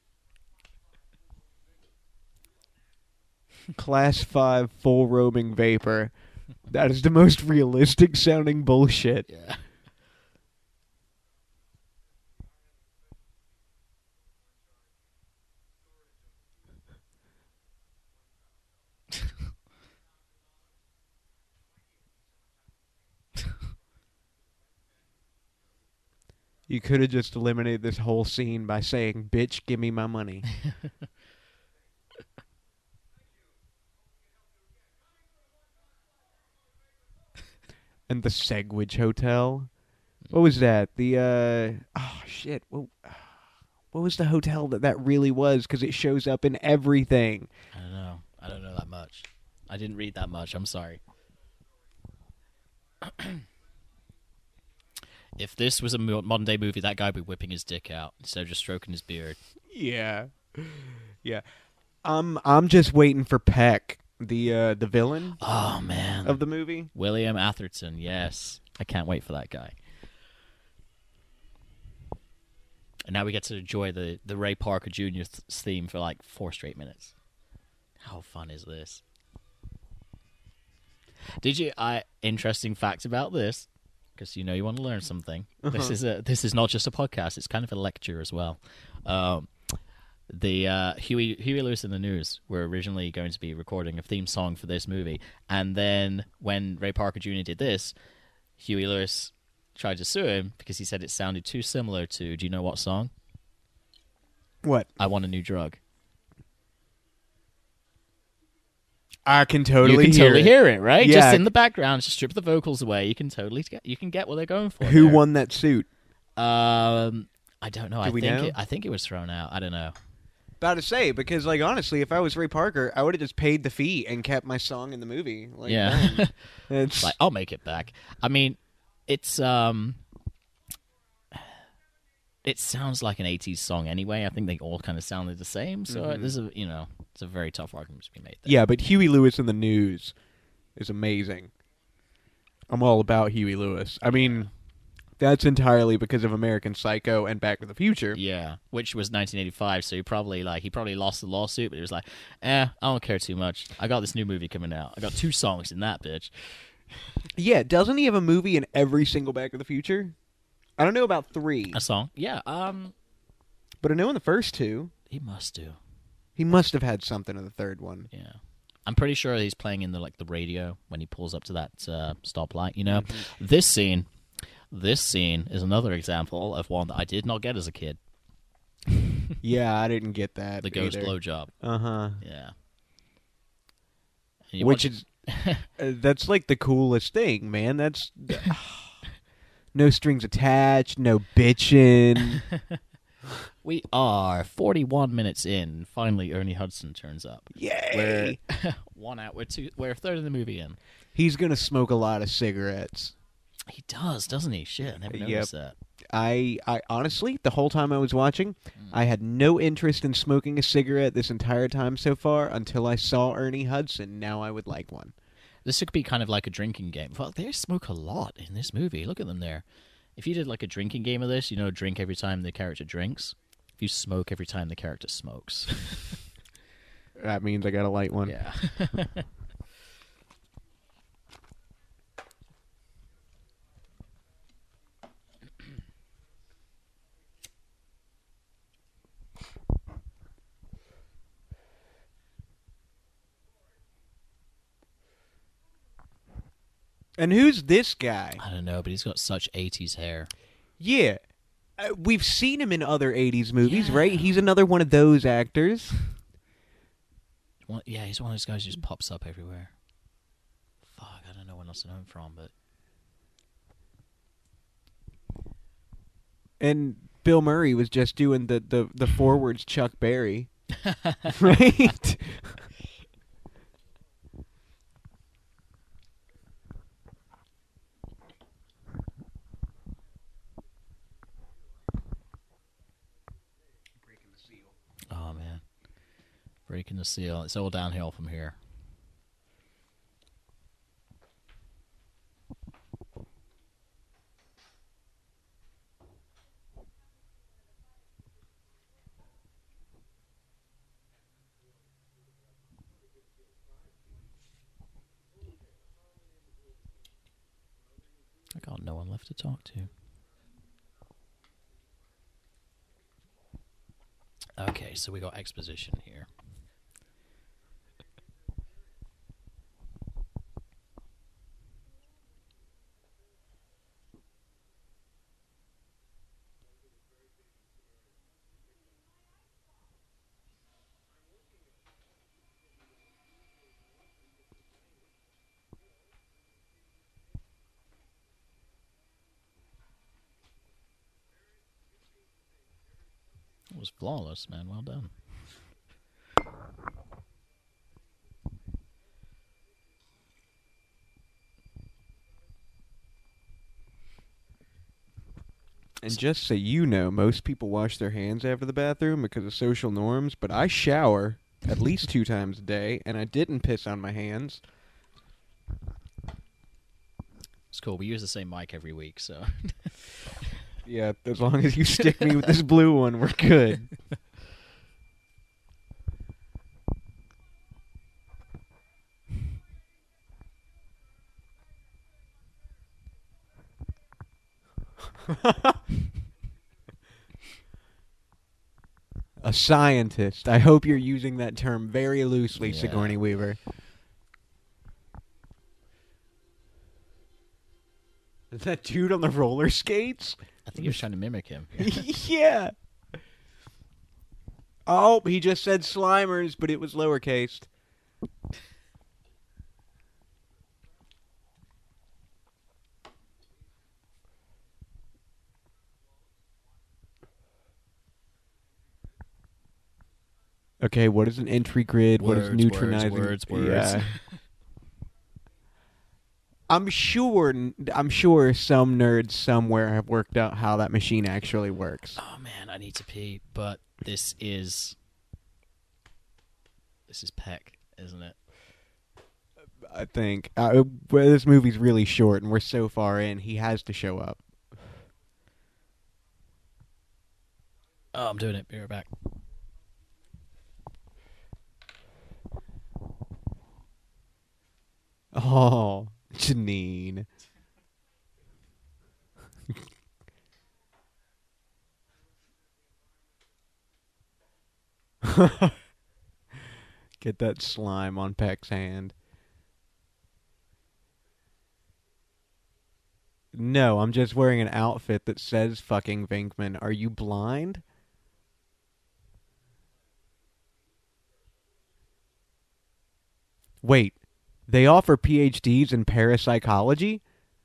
Class five full roaming vapor. That is the most realistic sounding bullshit. Yeah. You could have just eliminated this whole scene by saying, "Bitch, give me my money." And the Segwich Hotel. What was that? The uh oh shit. What, what was the hotel that that really was? Because it shows up in everything. I don't know. I don't know that much. I didn't read that much. I'm sorry. If this was a mo- modern day movie, that guy would be whipping his dick out instead of just stroking his beard. Yeah, yeah. Um, I'm just waiting for Peck, the uh, the villain Oh man, of the movie. William Atherton. Yes, I can't wait for that guy. And now we get to enjoy the the Ray Parker Junior th- theme for like four straight minutes. How fun is this? Did you? I interesting fact about this, because you know you want to learn something. This Uh-huh. is a this is not just a podcast; it's kind of a lecture as well. Um, The uh, Huey Huey Lewis and the News were originally going to be recording a theme song for this movie, and then when Ray Parker Junior did this, Huey Lewis tried to sue him because he said it sounded too similar to, do you know what song? What? I Want a New Drug. I can totally you can hear totally it. hear it, right? Yeah. Just in the background, just strip the vocals away. You can totally get you can get what they're going for. Who there. won that suit? Um, I don't know. Do I we think know? It, I think it was thrown out. I don't know. About to say, because like honestly, if I was Ray Parker, I would have just paid the fee and kept my song in the movie. Like, Yeah. done. It's Like, I'll make it back. I mean, it's um, it sounds like an eighties song anyway. I think they all kind of sounded the same. So Mhm. there's a you know, it's a very tough argument to be made there. yeah, but Huey Lewis in the News is amazing. I'm all about Huey Lewis. I mean, that's entirely because of American Psycho and Back to the Future. Yeah, which was nineteen eighty-five, so he probably like he probably lost the lawsuit, but he was like, "Eh, I don't care too much. I got this new movie coming out. I got two songs in that bitch." Yeah, doesn't he have a movie in every single Back to the Future? I don't know about three, A song? Yeah. Um, but I know in the first two, he must do. he must have had something in the third one. Yeah, I'm pretty sure he's playing in the like the radio when he pulls up to that uh, stoplight. You know, this scene, this scene is another example of one that I did not get as a kid. Yeah, I didn't get that. The ghost either. blowjob. Uh huh. Yeah. And you Which watch- is uh, that's like the coolest thing, man. That's no strings attached, no bitching. we are forty-one minutes in. Finally, Ernie Hudson turns up. Yay! We're one out. We're two. We're a third of the movie in. He's gonna smoke a lot of cigarettes. He does, doesn't he? Shit, I never Yep. noticed that. I, I honestly, the whole time I was watching, I had no interest in smoking a cigarette this entire time so far until I saw Ernie Hudson. Now I would like one. This could be kind of like a drinking game. Well, they smoke a lot in this movie. Look at them there. If you did like a drinking game of this, you know, drink every time the character drinks. If you smoke every time the character smokes. That means I got to light one. Yeah. And who's this guy? I don't know, but he's got such eighties hair. Yeah. Uh, we've seen him in other eighties movies, Yeah. right? He's another one of those actors. One, yeah, he's one of those guys who just pops up everywhere. Fuck, I don't know where else to know him from, but And Bill Murray was just doing the, the, the forwards Chuck Berry. Right? oh man, breaking the seal. It's all downhill from here. I got no one left to talk to. Okay, so we got exposition here. It was flawless, man. Well done. And just so you know, most people wash their hands after the bathroom because of social norms, but I shower at least two times a day, and I didn't piss on my hands. It's cool. We use the same mic every week, so. Yeah, as long as you stick me with this blue one, we're good. A scientist. I hope you're using that term very loosely, Yeah. Sigourney Weaver. Is that dude on the roller skates? I think he was trying to mimic him. Yeah. Oh, he just said Slimers, but it was lowercase. Okay, what is an entry grid? what is Words, neutronizing? words, words, Yeah. words. I'm sure. I'm sure some nerds somewhere have worked out how that machine actually works. Oh man, I need to pee, but this is this is Peck, isn't it? I think uh, well, this movie's really short, and we're so far in. He has to show up. Oh, I'm doing it. Be right back. Oh, Janine. Get that slime on Peck's hand. No, I'm just wearing an outfit that says fucking Venkman. Are you blind? Wait, they offer P H Ds in parapsychology?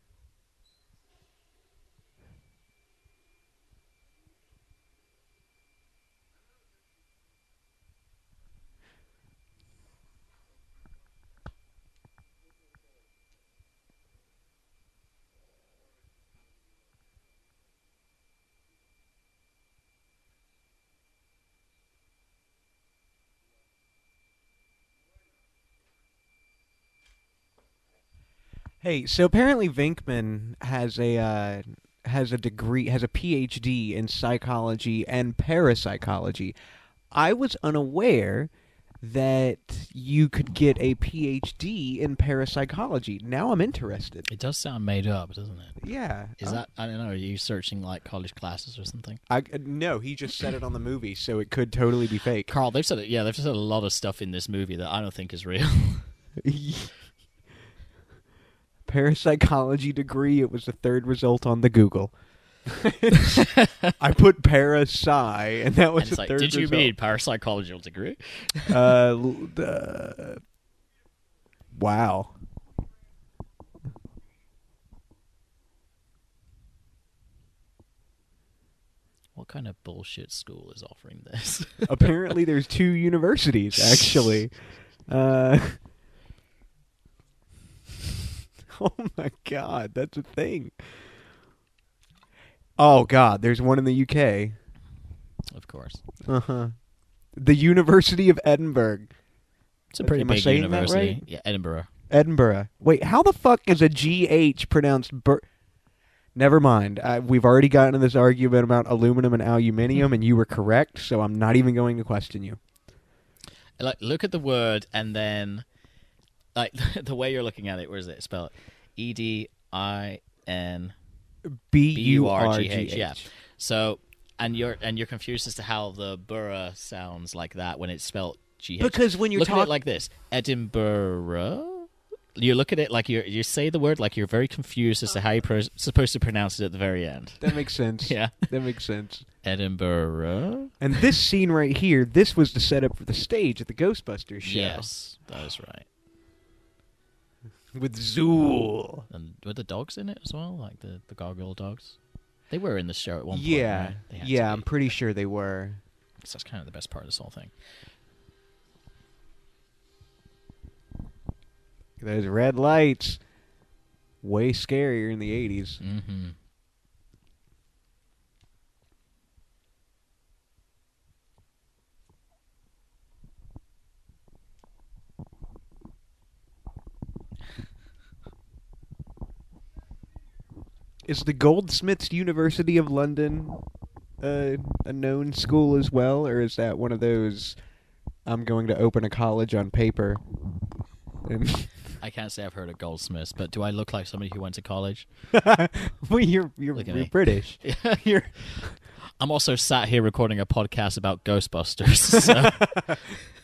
Hey, so apparently Venkman has a uh, has a degree, has a P H D in psychology and parapsychology. I was unaware that you could get a P H D in parapsychology. Now I'm interested. It does sound made up, doesn't it? Yeah. Is um, that I don't know? Are you searching like college classes or something? I uh, no, he just said it on the movie, so it could totally be fake. Carl, they've said it. Yeah, they've said a lot of stuff in this movie that I don't think is real. Parapsychology degree. It was the third result on the Google. I put parapsy, and that was And the it's like, third did you result. mean parapsychological degree? uh, l- uh, wow. What kind of bullshit school is offering this? Apparently, there's two universities actually. Uh, oh my god, that's a thing. Oh god, there's one in the U K. Of course. Uh huh. The University of Edinburgh. It's a pretty Am I big saying that university. right? Yeah, Edinburgh. Edinburgh. Wait, how the fuck is a G H pronounced bur? Never mind. I, we've already gotten in this argument about aluminum and aluminium, and you were correct, so I'm not even going to question you. Like, look at the word and then, like, the way you're looking at it. Where is it spelled? E D I N B B U U R R G G H. H. Yeah. So, and you're and you're confused as to how the borough sounds like that when it's spelled G H. Because when you're look at talking it like this, Edinburgh. You look at it like you you say the word like you're very confused as to how you're pro- supposed to pronounce it at the very end. that makes sense. Yeah, That makes sense. Edinburgh. And this scene right here, this was the setup for the stage at the Ghostbusters show. Yes, that is right. With Zool. And were the dogs in it as well, like the the gargoyle dogs? They were in the show at one point. Yeah. Right? They had to Yeah, be. I'm pretty sure they were. 'Cause that's kind of the best part of this whole thing. Those red lights. Way scarier in the eighties. Mm-hmm. Is the Goldsmiths University of London uh, a known school as well, or is that one of those I'm going to open a college on paper? And I can't say I've heard of Goldsmiths, but do I look like somebody who went to college? well, you're you're, Look at you're me. British. You're I'm also sat here recording a podcast about Ghostbusters. So.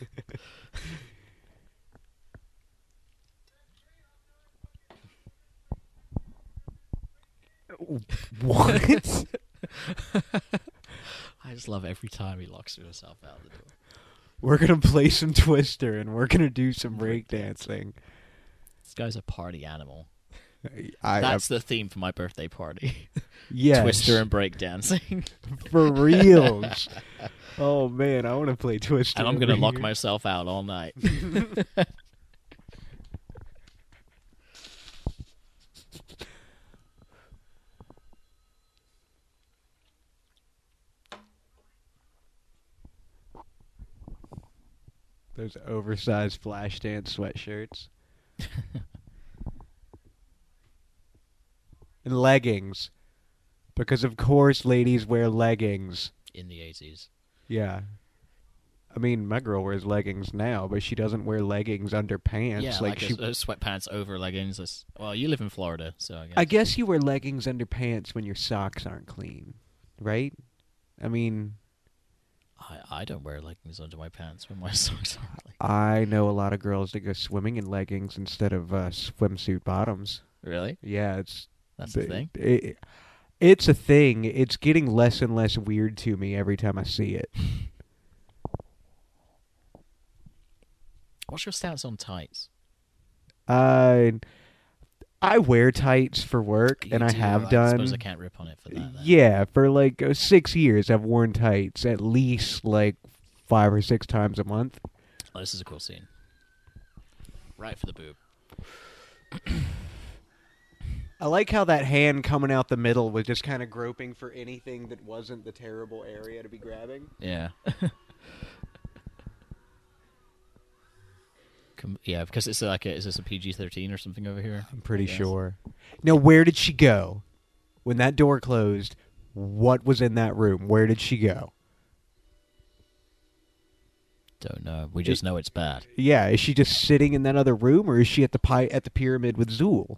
What? I just love every time he locks himself out the door. We're gonna play some Twister and we're gonna do some breakdancing. This guy's a party animal. I, That's the theme for my birthday party. yes. Twister and breakdancing. For reals. Oh man, I want to play Twister. And I'm gonna over lock here. myself out all night. Those oversized Flashdance sweatshirts. And leggings. Because of course ladies wear leggings. In the eighties. Yeah. I mean, my girl wears leggings now, but she doesn't wear leggings under pants. Yeah, like, like, she. a, a sweatpants over leggings. That's- Well, you live in Florida, so I guess. I guess you wear leggings under pants when your socks aren't clean, right? I mean, I, I don't wear leggings under my pants when my socks are like. I know a lot of girls that go swimming in leggings instead of uh, swimsuit bottoms. Really? Yeah, it's That's the thing? It, it's a thing. It's getting less and less weird to me every time I see it. What's your stance on tights? Uh, I wear tights for work, You and I do, have I done. suppose I can't rip on it for that. Then. Yeah, for like uh, six years, I've worn tights at least like five or six times a month. Oh, this is a cool scene. Right for the boob. I like how that hand coming out the middle was just kind of groping for anything that wasn't the terrible area to be grabbing. Yeah. Com- yeah, because it's like a, is this a P G thirteen or something over here? I'm pretty I guess. sure. Now, where did she go? When that door closed, what was in that room? Where did she go? Don't know. We just know it's bad. Yeah, is she just sitting in that other room, or is she at the pi- at the pyramid with Zool?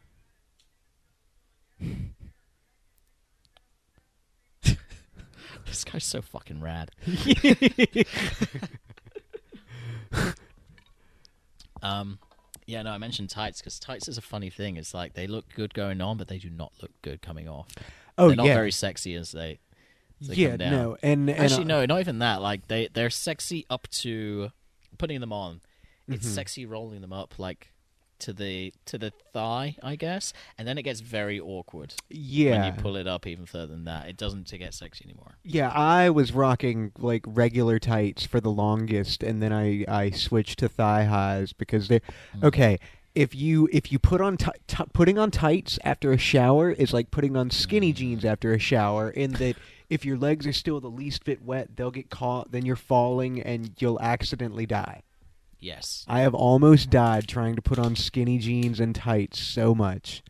This guy's so fucking rad. um, yeah, no, I mentioned tights because tights is a funny thing. It's like they look good going on, but they do not look good coming off. Oh, They're not yeah. very sexy as they, as they Yeah, come down. no, and, and Actually, uh, no, not even that. Like they, they're sexy up to putting them on. It's Mhm. sexy rolling them up like to the to the thigh, I guess, and then it gets very awkward yeah. when you pull it up even further than that. It doesn't to get sexy anymore. Yeah, I was rocking like regular tights for the longest, and then I, I switched to thigh highs because they. Mm. Okay, if you if you put on ti- t- putting on tights after a shower is like putting on skinny jeans after a shower. In that, if your legs are still the least bit wet, they'll get caught. Then you're falling, and you'll accidentally die. Yes. I have almost died trying to put on skinny jeans and tights so much.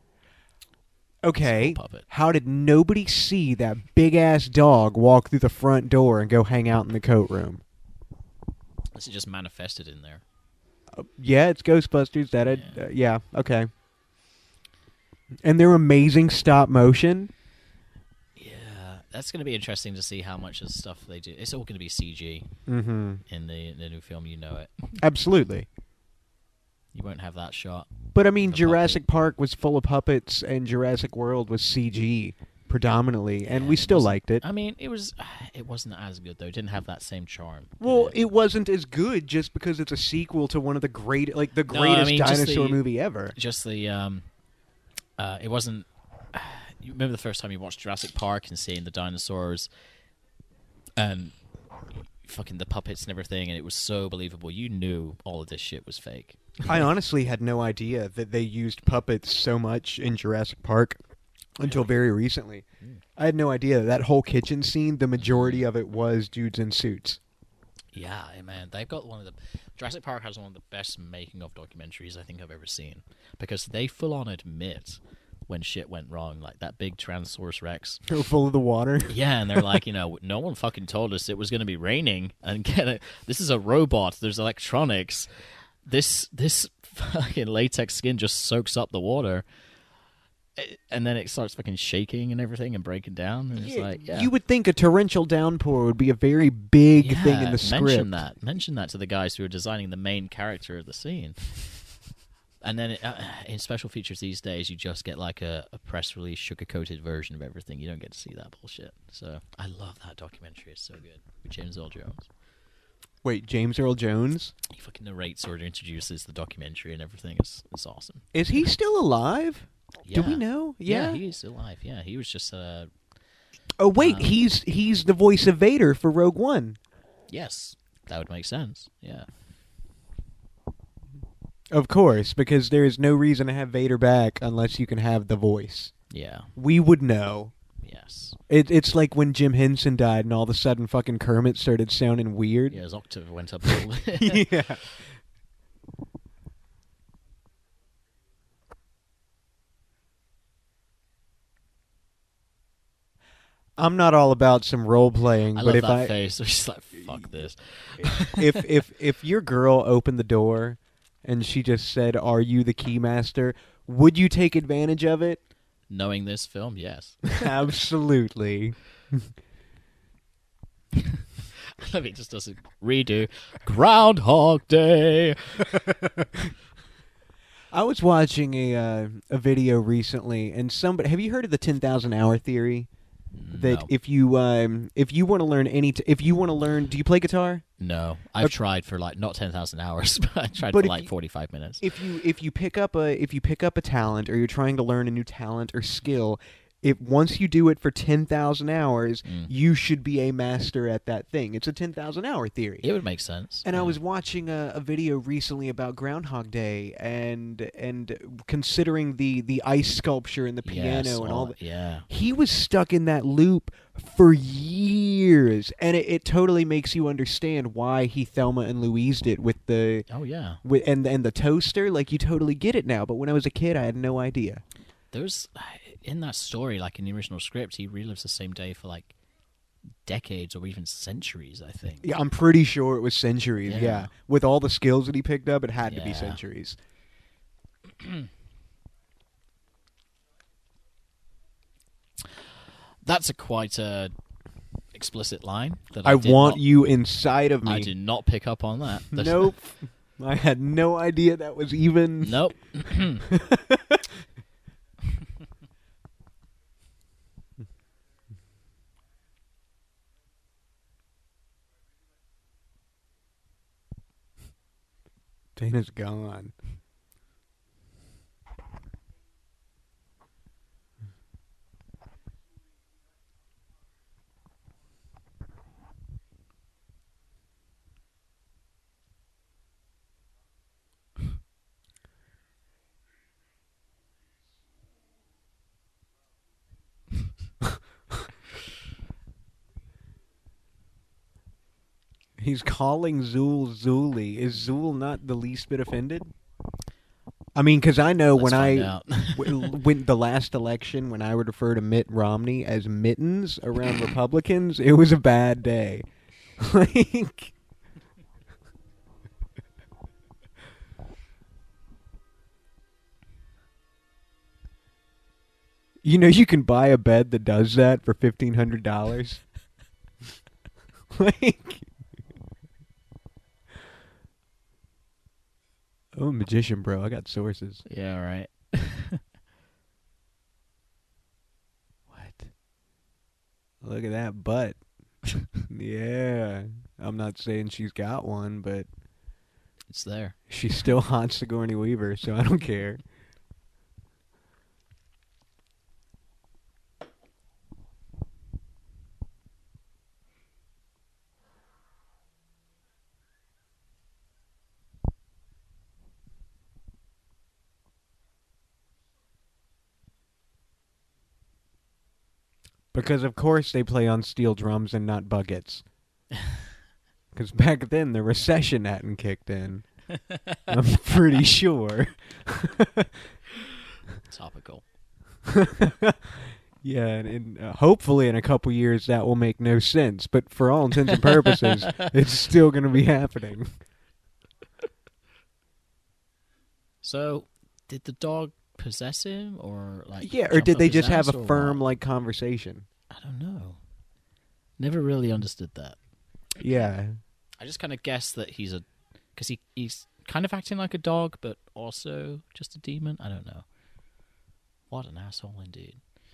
Okay, Small puppet. how did nobody see that big-ass dog walk through the front door and go hang out in the coat room? This is just manifested in there. Uh, yeah, it's Ghostbusters. That I'd- uh, yeah, okay. And they're amazing stop motion. Yeah, that's going to be interesting to see how much of the stuff they do. It's all going to be C G Mm-hmm. in the, in the new film. You know it. Absolutely. You won't have that shot. But I mean, The Jurassic Park was full of puppets, and Jurassic World was C G predominantly, and Yeah, we it still wasn't- liked it. I mean, it was. It wasn't as good though. It didn't have that same charm. Well, Yeah. it wasn't as good just because it's a sequel to one of the great, like the No, I greatest mean, just dinosaur the- movie ever. just the um, uh, it wasn't. You remember the first time you watched Jurassic Park and seeing the dinosaurs, and fucking the puppets and everything, and it was so believable. You knew all of this shit was fake. I honestly had no idea that they used puppets so much in Jurassic Park until very recently. Mm. I had no idea that whole kitchen scene, the majority of it was dudes in suits. Yeah, hey, man, they've got one of the Jurassic Park has one of the best making of documentaries I think I've ever seen because they full on admit when shit went wrong, like that big Tyrannosaurus Rex. Full of the water. Yeah, and they're like, you know, no one fucking told us it was going to be raining, and get it. This is a robot. There's electronics. This this fucking latex skin just soaks up the water. and then it starts fucking shaking and everything and breaking down. And it's Yeah, like, yeah. You would think a torrential downpour would be a very big yeah, thing in the script. Mention that. Mention that to the guys who are designing the main character of the scene. And then it, uh, in special features these days, you just get like a, a press release, sugar-coated version of everything. You don't get to see that bullshit. So I love that documentary. It's so good. With James Earl Jones. Wait, James Earl Jones? He fucking narrates or introduces the documentary and everything. It's, it's awesome. Is he still alive? Yeah. Do we know? Yeah, Yeah. he's alive. Yeah, he was just, uh, Oh wait, Um, he's he's the voice of Vader for Rogue One. yes, that would make sense. Yeah. Of course, because there is no reason to have Vader back unless you can have the voice. Yeah. We would know. Yes. It, it's like when Jim Henson died and all of a sudden fucking Kermit started sounding weird. Yeah, his octave went up a little bit. Yeah. I'm not all about some role playing, I but love if that I face. It's just like, fuck this. if if if your girl opened the door and she just said, "Are you the keymaster?" Would you take advantage of it? Knowing this film, yes. Absolutely. I love it just does a redo. Groundhog Day. I was watching a uh, a video recently, and somebody have you heard of the ten thousand hour theory? That No. if you um if you want to learn any t- if you want to learn, do you play guitar? No. I've Uh, tried for like, not ten thousand hours, but I tried But for if like you- forty-five minutes. If you if you pick up a if you pick up a talent or you're trying to learn a new talent or skill, if once you do it for ten thousand hours, Mm. you should be a master at that thing. It's a ten thousand hour theory. It would make sense. And I Yeah. was watching a, a video recently about Groundhog Day and and considering the, the ice sculpture and the piano Yes, and all that. Yeah. He was stuck in that loop for years, and it, it totally makes you understand why he Thelma and Louised it with the Oh, yeah. with and and the toaster. Like, you totally get it now, but when I was a kid, I had no idea. There's, in that story, like in the original script, he relives the same day for like decades or even centuries, I think. Yeah, I'm pretty sure it was centuries. Yeah, Yeah. with all the skills that he picked up, it had to be Yeah. centuries. That's a quite uh, explicit line. That I, I did want not- you inside of me. I did not pick up on that. That's- Nope. I had no idea that was even. Nope. Dana's gone. He's calling Zool Zuli. Is Zool not the least bit offended? I mean, because I know Let's when find I out. w- when the last election, when I would refer to Mitt Romney as mittens around Republicans, it was a bad day. Like, you know, you can buy a bed that does that for fifteen hundred dollars. Like, I'm a magician, bro. I got sources. Yeah, right. What? Look at that butt. Yeah. I'm not saying she's got one, but It's there. she's still hot Sigourney Weaver, so I don't care. Because of course they play on steel drums and not buckets. Because back then the recession hadn't kicked in. I'm pretty sure. Topical. Yeah, and, and uh, hopefully in a couple years that will make no sense. But for all intents and purposes, it's still going to be happening. So, did the dog possess him or like? Yeah, or jump did up they his just have ass a or firm what? like conversation? I don't know. Never really understood that. Yeah. I just kind of guessed that he's a, because he he's kind of acting like a dog, but also just a demon. I don't know. What an asshole indeed.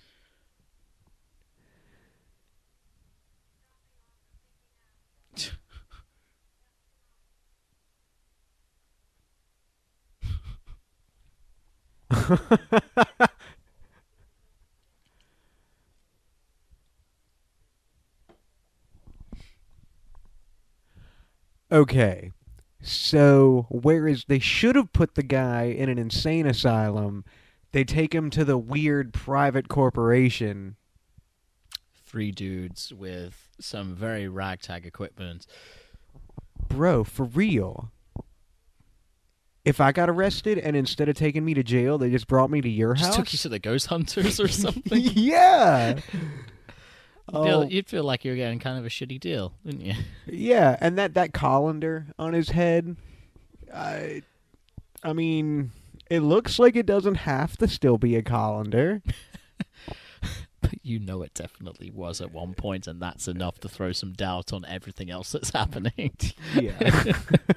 Okay. So, whereas they should have put the guy in an insane asylum, they take him to the weird private corporation. Three dudes with some very ragtag equipment. Bro, for real. If I got arrested and instead of taking me to jail, they just brought me to your Just house? took you to the ghost hunters or something. Yeah. You'd, feel, Oh, you'd feel like you were getting kind of a shitty deal, wouldn't you? yeah, and that, that colander on his head, I, I mean, it looks like it doesn't have to still be a colander. But you know it definitely was at one point, and that's enough to throw some doubt on everything else that's happening. Yeah.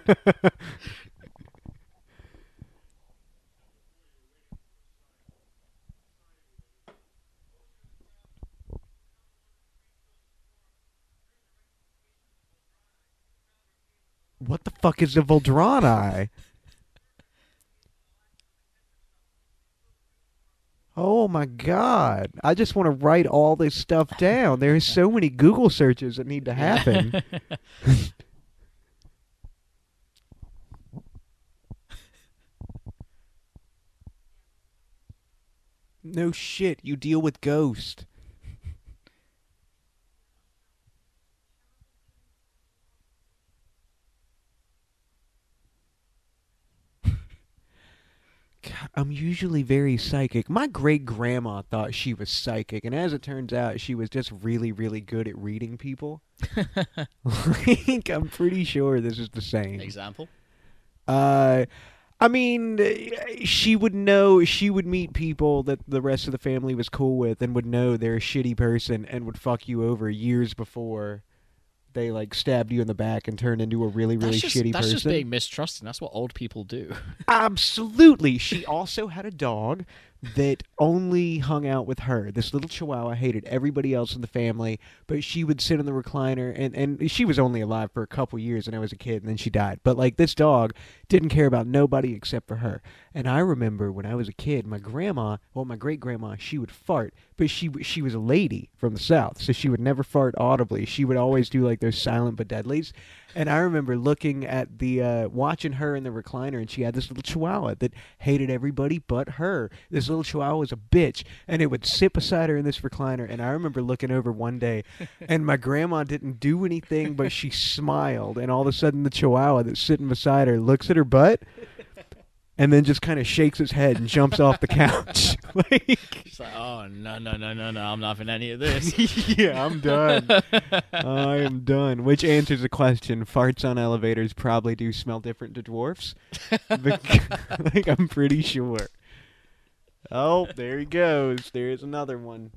What the fuck is the Voldrani? Oh my god. I just want to write all this stuff down. There's so many Google searches that need to happen. No shit, you deal with Ghost. God, I'm usually very psychic. My great grandma thought she was psychic, and as it turns out, she was just really, really good at reading people. Like, I'm pretty sure this is the same. Example? Uh, I mean, she would know, she would meet people that the rest of the family was cool with and would know they're a shitty person and would fuck you over years before they, like, stabbed you in the back and turned into a really, really that's just, shitty that's person. just being mistrusting. That's what old people do. Absolutely. She also had a dog that only hung out with her. This little chihuahua hated everybody else in the family, but she would sit in the recliner, and, and she was only alive for a couple years when I was a kid, and then she died. But, like, this dog didn't care about nobody except for her. And I remember when I was a kid, my grandma, well, my great-grandma, she would fart, but she she was a lady from the South, so she would never fart audibly. She would always do, like, those silent but deadlies. And I remember looking at the, uh, watching her in the recliner, and she had this little chihuahua that hated everybody but her. This little chihuahua was a bitch, and it would sit beside her in this recliner. And I remember looking over one day, and my grandma didn't do anything, but she smiled. And all of a sudden, the chihuahua that's sitting beside her looks at her butt, and then just kind of shakes his head and jumps off the couch. Like, She's like, oh, no, no, no, no, no, I'm not having any of this. yeah, I'm done. I am done. Which answers the question: farts on elevators probably do smell different to dwarfs. Bec- like, I'm pretty sure. Oh, there he goes. There's another one.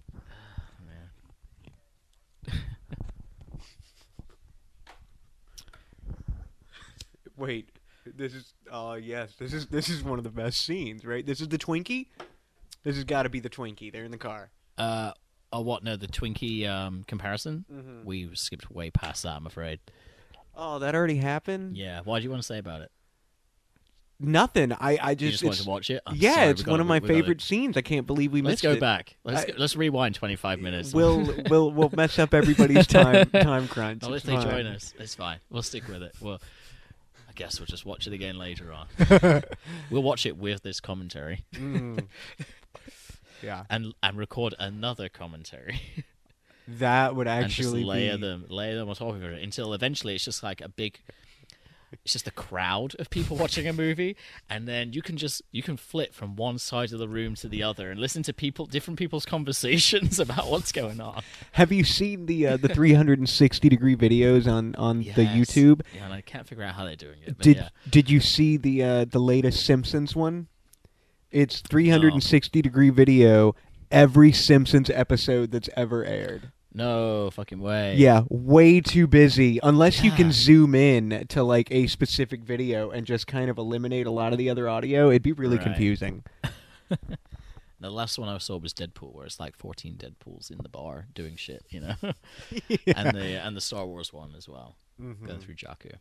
Wait, this is. Oh yes, this is this is one of the best scenes, right? This is the Twinkie. This has got to be the Twinkie. They're in the car. Uh, oh, what? No, the Twinkie um, comparison? Mhm. We skipped way past that, I'm afraid. Oh, that already happened. Yeah, what do you want to say about it? Nothing. I I You just, just wanted it's- to watch it? I'm yeah, sorry, it's we one gotta- of my we gotta- favorite scenes. I can't believe we Let's missed go it. back. Let's I- go, let's rewind twenty-five minutes. We'll we'll we'll mess up everybody's time time crunch. Not It's if they fine. join us. It's fine. We'll stick with it. Well, I guess we'll just watch it again later on. We'll watch it with this commentary Mm. Yeah, and and record another commentary that would and just actually layer be... them, layer them on top of it until eventually it's just like a big. It's just a crowd of people watching a movie, and then you can just you can flip from one side of the room to the other and listen to people, different people's conversations about what's going on. Have you seen the uh, the three hundred sixty degree videos on on the Yes. YouTube? Yeah, and I can't figure out how they're doing it. But Did yeah. Did you see the uh, the latest Simpsons one? It's three hundred sixty degree video every Simpsons episode that's ever aired. No fucking way. Yeah, way too busy. Unless you can Yeah. zoom in to like a specific video and just kind of eliminate a lot of the other audio, it'd be really Right. confusing. The last one I saw was Deadpool, where it's like fourteen Deadpools in the bar doing shit, you know. Yeah. And the and the Star Wars one as well, Mhm. going through Jakku.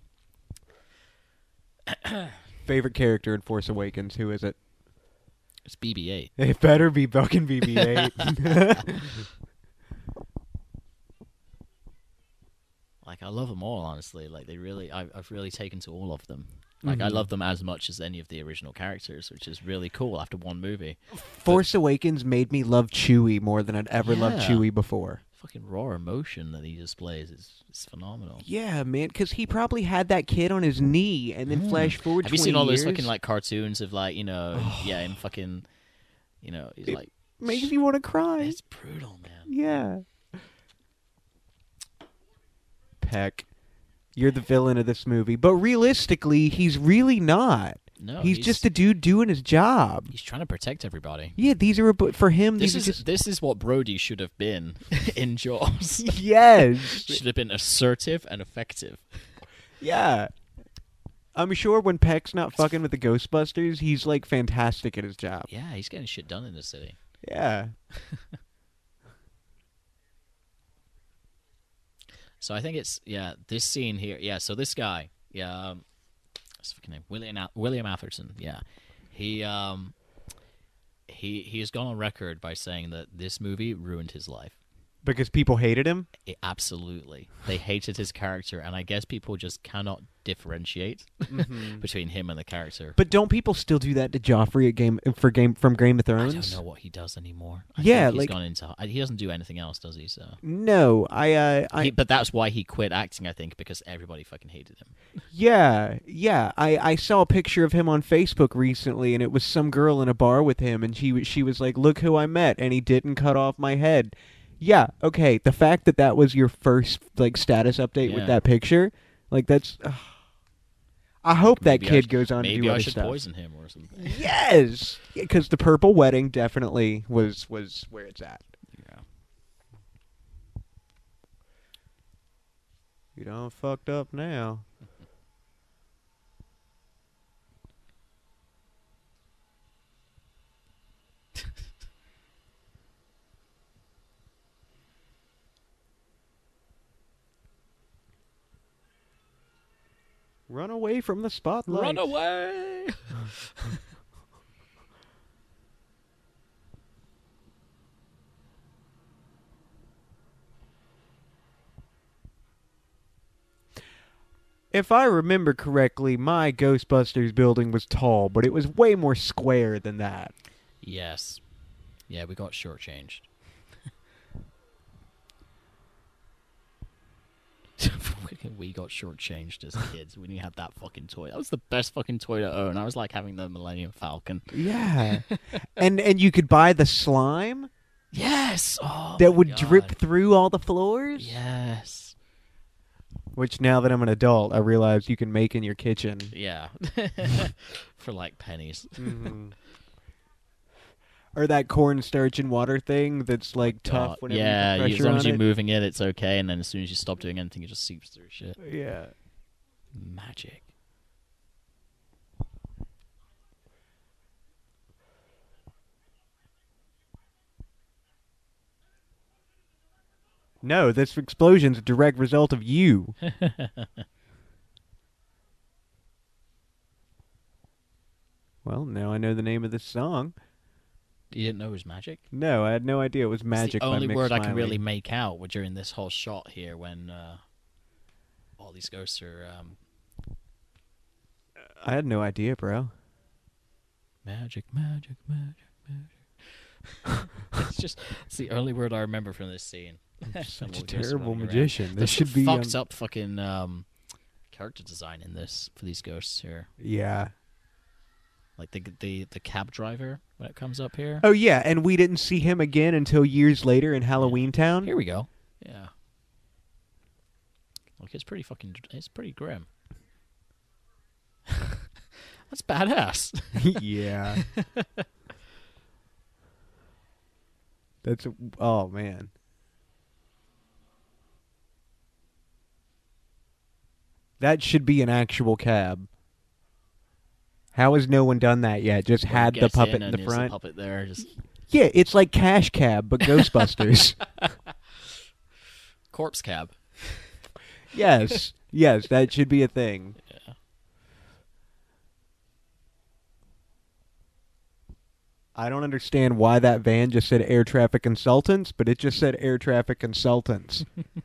Favorite character in Force Awakens, who is it? It's B B eight. It better be fucking B B eight. Like I love them all, honestly. Like they really, I've, I've really taken to all of them. Like I Mhm. love them as much as any of the original characters, which is really cool after one movie. Force Awakens made me love Chewie more than I'd ever loved Yeah. Chewie before. Fucking raw emotion that he displays is, is phenomenal. Yeah, man, because he probably had that kid on his knee, and then Mm. flash forward. Have you seen all twenty those years, fucking like cartoons of like you know, yeah, in fucking, you know, he's It like makes you want to cry. it's brutal, man. Yeah. Peck, you're the villain of this movie, but realistically, he's really not. No, he's, just a dude doing his job. he's trying to protect everybody. Yeah, these are a, for him. This These is are just this is what Brody should have been in Jaws. yes, Should have been assertive and effective. yeah. I'm sure when Peck's not fucking with the Ghostbusters, he's like fantastic at his job. Yeah, he's getting shit done in the city. Yeah. So I think it's yeah this scene here. Yeah, so this guy, yeah, um, what's his fucking name? William Al- William Atherton. Yeah, he um he he has gone on record by saying that this movie ruined his life. Because people hated him? It, absolutely, they hated his character, and I guess people just cannot differentiate Mhm. between him and the character. But don't people still do that to Joffrey at game for game from Game of I Thrones? don't know what he does anymore. I Yeah, think he's like- gone into. He doesn't do anything else, does he? So. No, I, uh, I, He, but that's why he quit acting, I think, because everybody fucking hated him. yeah, yeah. I, I saw a picture of him on Facebook recently, and it was some girl in a bar with him, and she was, she was like, "Look who I met," and he didn't cut off my head. Yeah, okay. The fact that that was your first like status update Yeah. with that picture, like that's. ugh. I hope that Maybe I kid sh- goes on to Maybe do I other should stuff. poison him or something. Yes, because the purple wedding definitely was was where it's at. Yeah. You done fucked up now. Run away from the spotlight. Run away! If I remember correctly, my Ghostbusters building was tall, but it was way more square than that. Yes. Yeah, we got shortchanged. We got shortchanged as kids when you had that fucking toy. That was the best fucking toy to own. I was like having the Millennium Falcon. Yeah. and and you could buy the slime Yes! Oh, that my would God. drip through all the floors. Yes. Which now that I'm an adult, I realize you can make in your kitchen. Yeah. For like pennies. Mhm. Or that cornstarch and water thing that's like tough God, whenever yeah, you put you- as pressure long on as you're it. moving it, it's okay, and then as soon as you stop doing anything, it just seeps through shit. Yeah. Magic. No, this explosion's a direct result of you. Well, now I know the name of this song. You didn't know it was magic? No, I had no idea it was magic. It's the by only Mick word I Smiley. can really make out wa- during this whole shot here when uh, all these ghosts are um, I had no idea, bro. magic, magic, magic, magic. It's just it's the only word I remember from this scene. Such And a we'll go terrible running around. magician. This There's should some be fucked um, up fucking um, character design in this for these ghosts here. Yeah. Like the the the cab driver when it comes up here. Oh yeah, and we didn't see him again until years later in Halloween Town. Here we go. Yeah. Look, it's pretty fucking. It's pretty grim. That's badass. Yeah. That's oh man. That should be an actual cab. How has no one done that yet? Just Where had he the gets puppet in in and the there's front. puppet there. Just Yeah, it's like Cash Cab, but Ghostbusters. corpse cab. Yes, yes, that should be a thing. Yeah. I don't understand why that van just said air traffic consultants, but it just said air traffic consultants.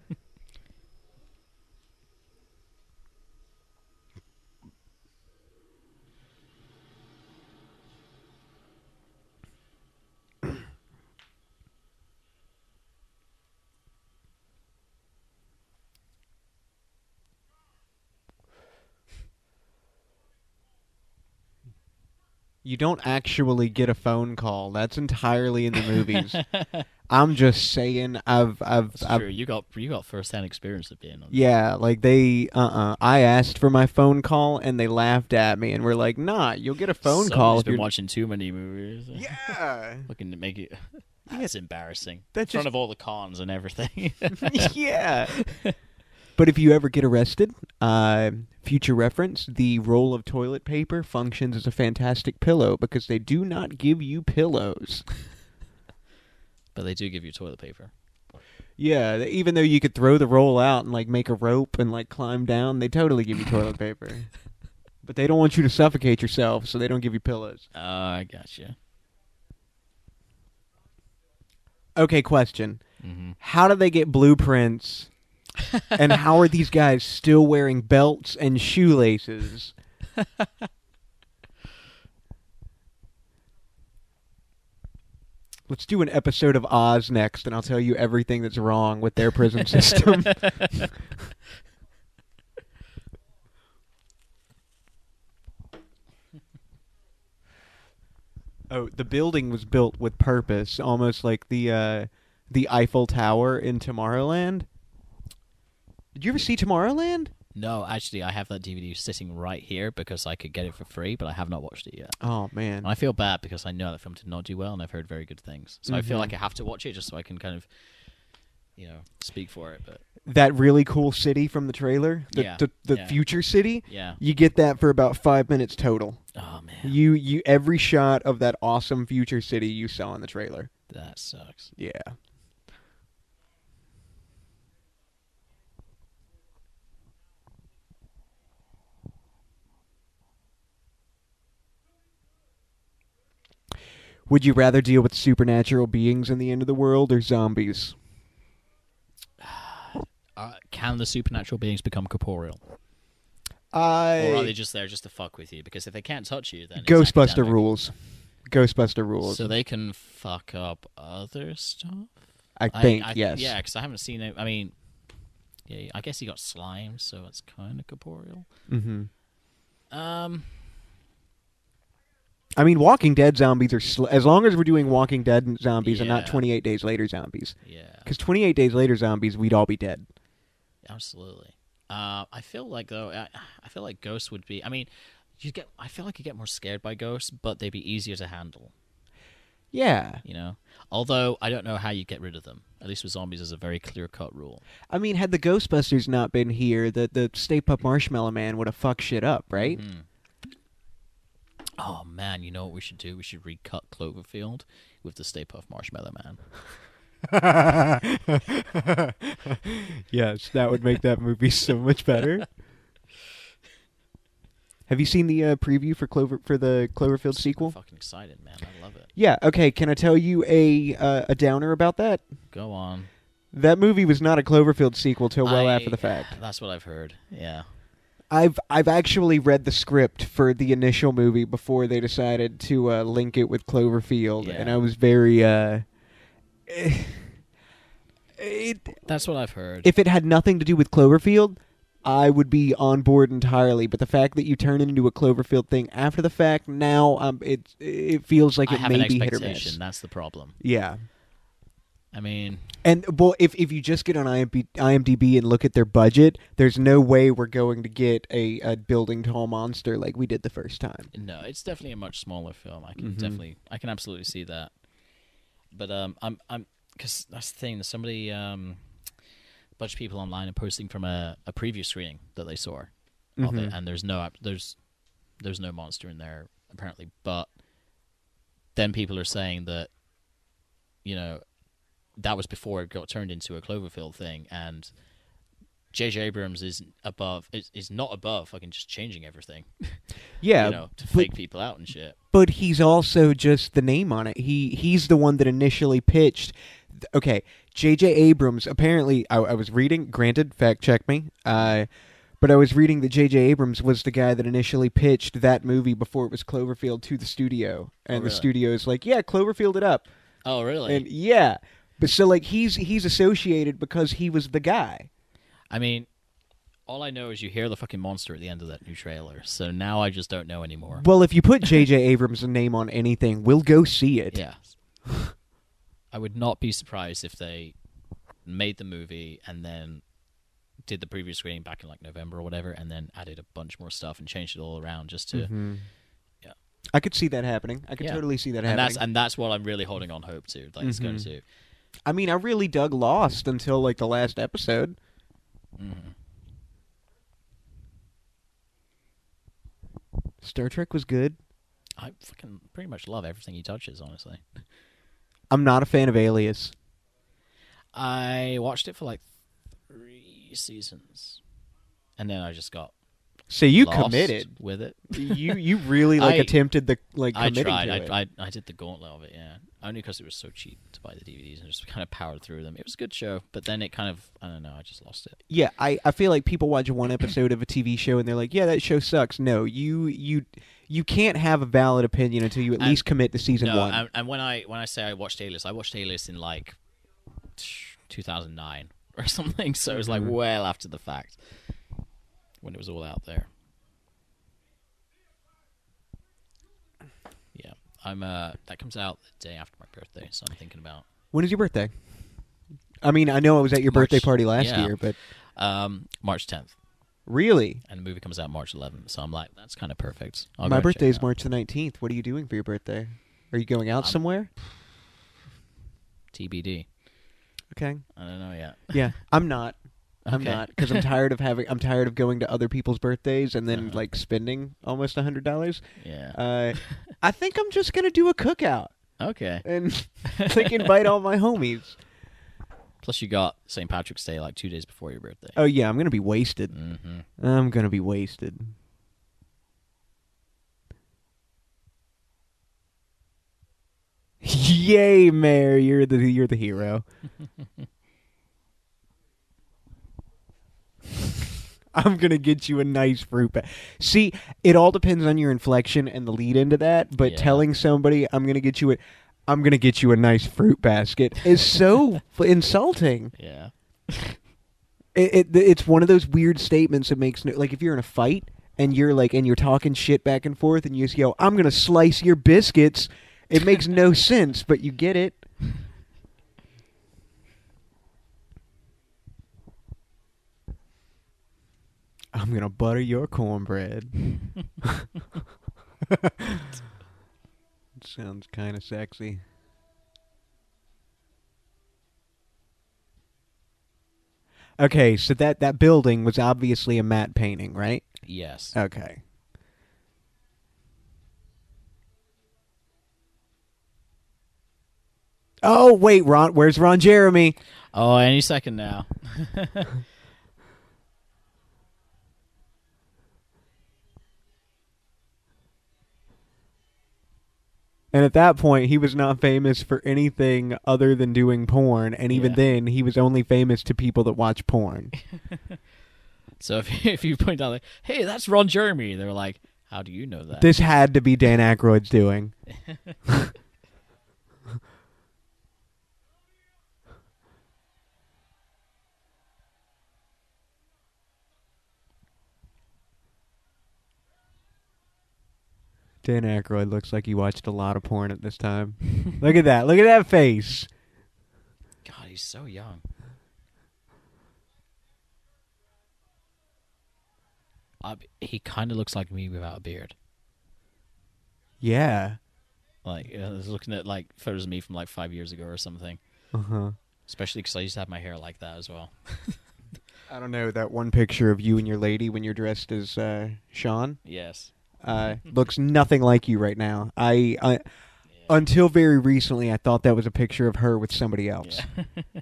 You don't actually get a phone call. That's entirely in the movies. I'm just saying. I've, I've, That's I've true. You got you got first hand experience of being on. yeah, like they, uh-uh. I asked for my phone call, and they laughed at me, and were like, "Nah, you'll get a phone Somebody's call if been you're." watching too many movies. Yeah, Looking to make it. That's embarrassing. That's in front just- of all the cons and everything. yeah. But if you ever get arrested, uh, future reference, the roll of toilet paper functions as a fantastic pillow because they do not give you pillows. But they do give you toilet paper. Yeah, th- even though you could throw the roll out and like make a rope and like climb down, they totally give you toilet paper. But they don't want you to suffocate yourself, so they don't give you pillows. Oh, I gotcha. Okay, question. Mm-hmm. How do they get blueprints? And how are these guys still wearing belts and shoelaces? Let's do an episode of Oz next, and I'll tell you everything that's wrong with their prison system. Oh, the building was built with purpose, almost like the uh, the Eiffel Tower in Tomorrowland. Did you ever see Tomorrowland? No, actually, I have that D V D sitting right here because I could get it for free, but I have not watched it yet. Oh man, And I feel bad because I know that film did not do well, and I've heard very good things. So I feel Mhm. like I have to watch it just so I can kind of, you know, speak for it. But that really cool city from the trailer, the Yeah, the, the yeah. future city. yeah. You get that for about five minutes total. Oh man, You you every shot of that awesome future city you saw in the trailer. that sucks. Yeah. Would you rather deal with supernatural beings in the end of the world or zombies? Uh, can the supernatural beings become corporeal, I or are they just there just to fuck with you? Because if they can't touch you, then it's Ghostbuster academic. rules. Ghostbuster rules. So they can fuck up other stuff. I think I, I, yes. Yeah, because I haven't seen it. I mean, yeah, I guess he got slime, so it's kind of corporeal. Mm-hmm. Um, I mean, Walking Dead zombies are sl- as long as we're doing Walking Dead zombies and not Yeah. twenty-eight Days Later zombies. yeah, Because twenty-eight Days Later zombies, we'd all be dead. absolutely. Uh, I feel like though, I, I feel like ghosts would be. I mean, you get. I feel like you get more scared by ghosts, but they'd be easier to handle. Yeah. You know, although I don't know how you get rid of them. At least with zombies, there's a very clear-cut rule. I mean, had the Ghostbusters not been here, the the Stay Puft Marshmallow Man would have fucked shit up, right? Hmm. Oh man, you know what we should do? We should recut Cloverfield with the Stay Puft Marshmallow Man. Yes, that would make that movie so much better. Have you seen the uh, preview for Clover for the Cloverfield Super sequel? fucking excited, man. I love it. Yeah. Okay. Can I tell you a uh, a downer about that? Go on. That movie was not a Cloverfield sequel till well I- after the fact. That's what I've heard. Yeah. I've I've actually read the script for the initial movie before they decided to uh, link it with Cloverfield, Yeah. and I was very. Uh, it, That's what I've heard. if it had nothing to do with Cloverfield, I would be on board entirely. But the fact that you turn it into a Cloverfield thing after the fact, now um, it it feels like I it have may an be hit or expectation. miss. That's the problem. Yeah. I mean, And well, if if you just get on I M D B, I M D B and look at their budget, there's no way we're going to get a, a building tall monster like we did the first time. no, it's definitely a much smaller film. I can Mhm. definitely, I can absolutely see that. But um, I'm I'm because that's the thing. Somebody um, a bunch of people online are posting from a, a preview screening that they saw of Mhm. it, and there's no there's there's no monster in there apparently. But then people are saying that, you know, that was before it got turned into a Cloverfield thing, and J J Abrams is above is, is not above fucking just changing everything. Yeah, you know, to but, fake people out and shit. but he's also just the name on it. He he's the one that initially pitched. Okay, J J Abrams. Apparently, I, I was reading. Granted, fact check me. Uh, but I was reading that J J Abrams was the guy that initially pitched that movie before it was Cloverfield to the studio, and Oh, the really? studio is like, yeah, Cloverfield it up, Oh, really? and yeah. But so like he's he's associated because he was the guy. I mean, all I know is you hear the fucking monster at the end of that new trailer. So now I just don't know anymore. Well, if you put J J Abrams' name on anything, we'll go see it. Yeah. I would not be surprised if they made the movie and then did the previous screening back in like November or whatever, and then added a bunch more stuff and changed it all around just to. Mhm. Yeah. I could see that happening. I could Yeah. totally see that And happening. that's and that's what I'm really holding on hope to. Like it's going Mhm. to. I mean, I really dug Lost until like the last episode. Mhm. Star Trek was good. I fucking pretty much love everything he touches. Honestly, I'm not a fan of Alias. I watched it for like three seasons, and then I just got So you lost committed. with it. you you really like I- attempted the like I committing tried. to I, it. I I did the gauntlet of it, yeah. Only because it was so cheap to buy the D V Ds and just kind of powered through them. It was a good show, but then it kind of I don't know. I just lost it. Yeah, I, I feel like people watch one episode of a T V show and they're like, yeah, that show sucks. No, you you you can't have a valid opinion until you at And- least commit to season no, one. and, and when I when I say I watched A-List, I watched A-List in like two thousand nine or something. So it was like Mhm. well after the fact when it was all out there. Yeah, I'm. Uh, that comes out the day after my birthday, so I'm thinking about. When is your birthday? I mean, I know I was at your March- birthday party last yeah. year, but Um, March tenth. really? And the movie comes out March eleventh, so I'm like, that's kind of perfect. I'll My go and check birthday it is out. March the nineteenth. What are you doing for your birthday? Are you going out Um, somewhere? T B D. Okay. I don't know yet. Yeah, I'm not. I'm Okay. not because I'm tired of having. I'm tired of going to other people's birthdays and then Uh-huh. like spending almost a hundred dollars. Yeah. Uh, I think I'm just gonna do a cookout Okay. and like invite all my homies. Plus, you got Saint Patrick's Day like two days before your birthday. Oh yeah, I'm gonna be wasted. Mm-hmm. I'm gonna be wasted. Yay, Mayor! You're the you're the hero. I'm gonna get you a nice fruit bat. See, it all depends on your inflection and the lead into that. But Yeah. telling somebody I'm gonna get you a, I'm gonna get you a nice fruit basket is so f- insulting. Yeah. It, it it's one of those weird statements that makes no, like if you're in a fight and you're like and you're talking shit back and forth and you just yell I'm gonna slice your biscuits. It makes no sense, but you get it. I'm gonna butter your cornbread. Sounds kind of sexy. Okay, so that, that building was obviously a matte painting, right? Yes. Okay. Oh, wait, Ron, where's Ron Jeremy? Oh, any second now. And at that point, he was not famous for anything other than doing porn, and even Yeah. then, he was only famous to people that watch porn. So if if you point out like, hey, that's Ron Jeremy, they're like, how do you know that? This had to be Dan Aykroyd's doing. Dan Aykroyd looks like he watched a lot of porn at this time. Look at that. Look at that face. God, he's so young. I, he kind of looks like me without a beard. Yeah. Like I was looking at like photos of me from like five years ago or something. Uh huh. Especially because I used to have my hair like that as well. I don't know, that one picture of you and your lady when you're dressed as uh, Sean Yes. uh, looks nothing like you right now. I, I Yeah. until very recently, I thought that was a picture of her with somebody else. Yeah.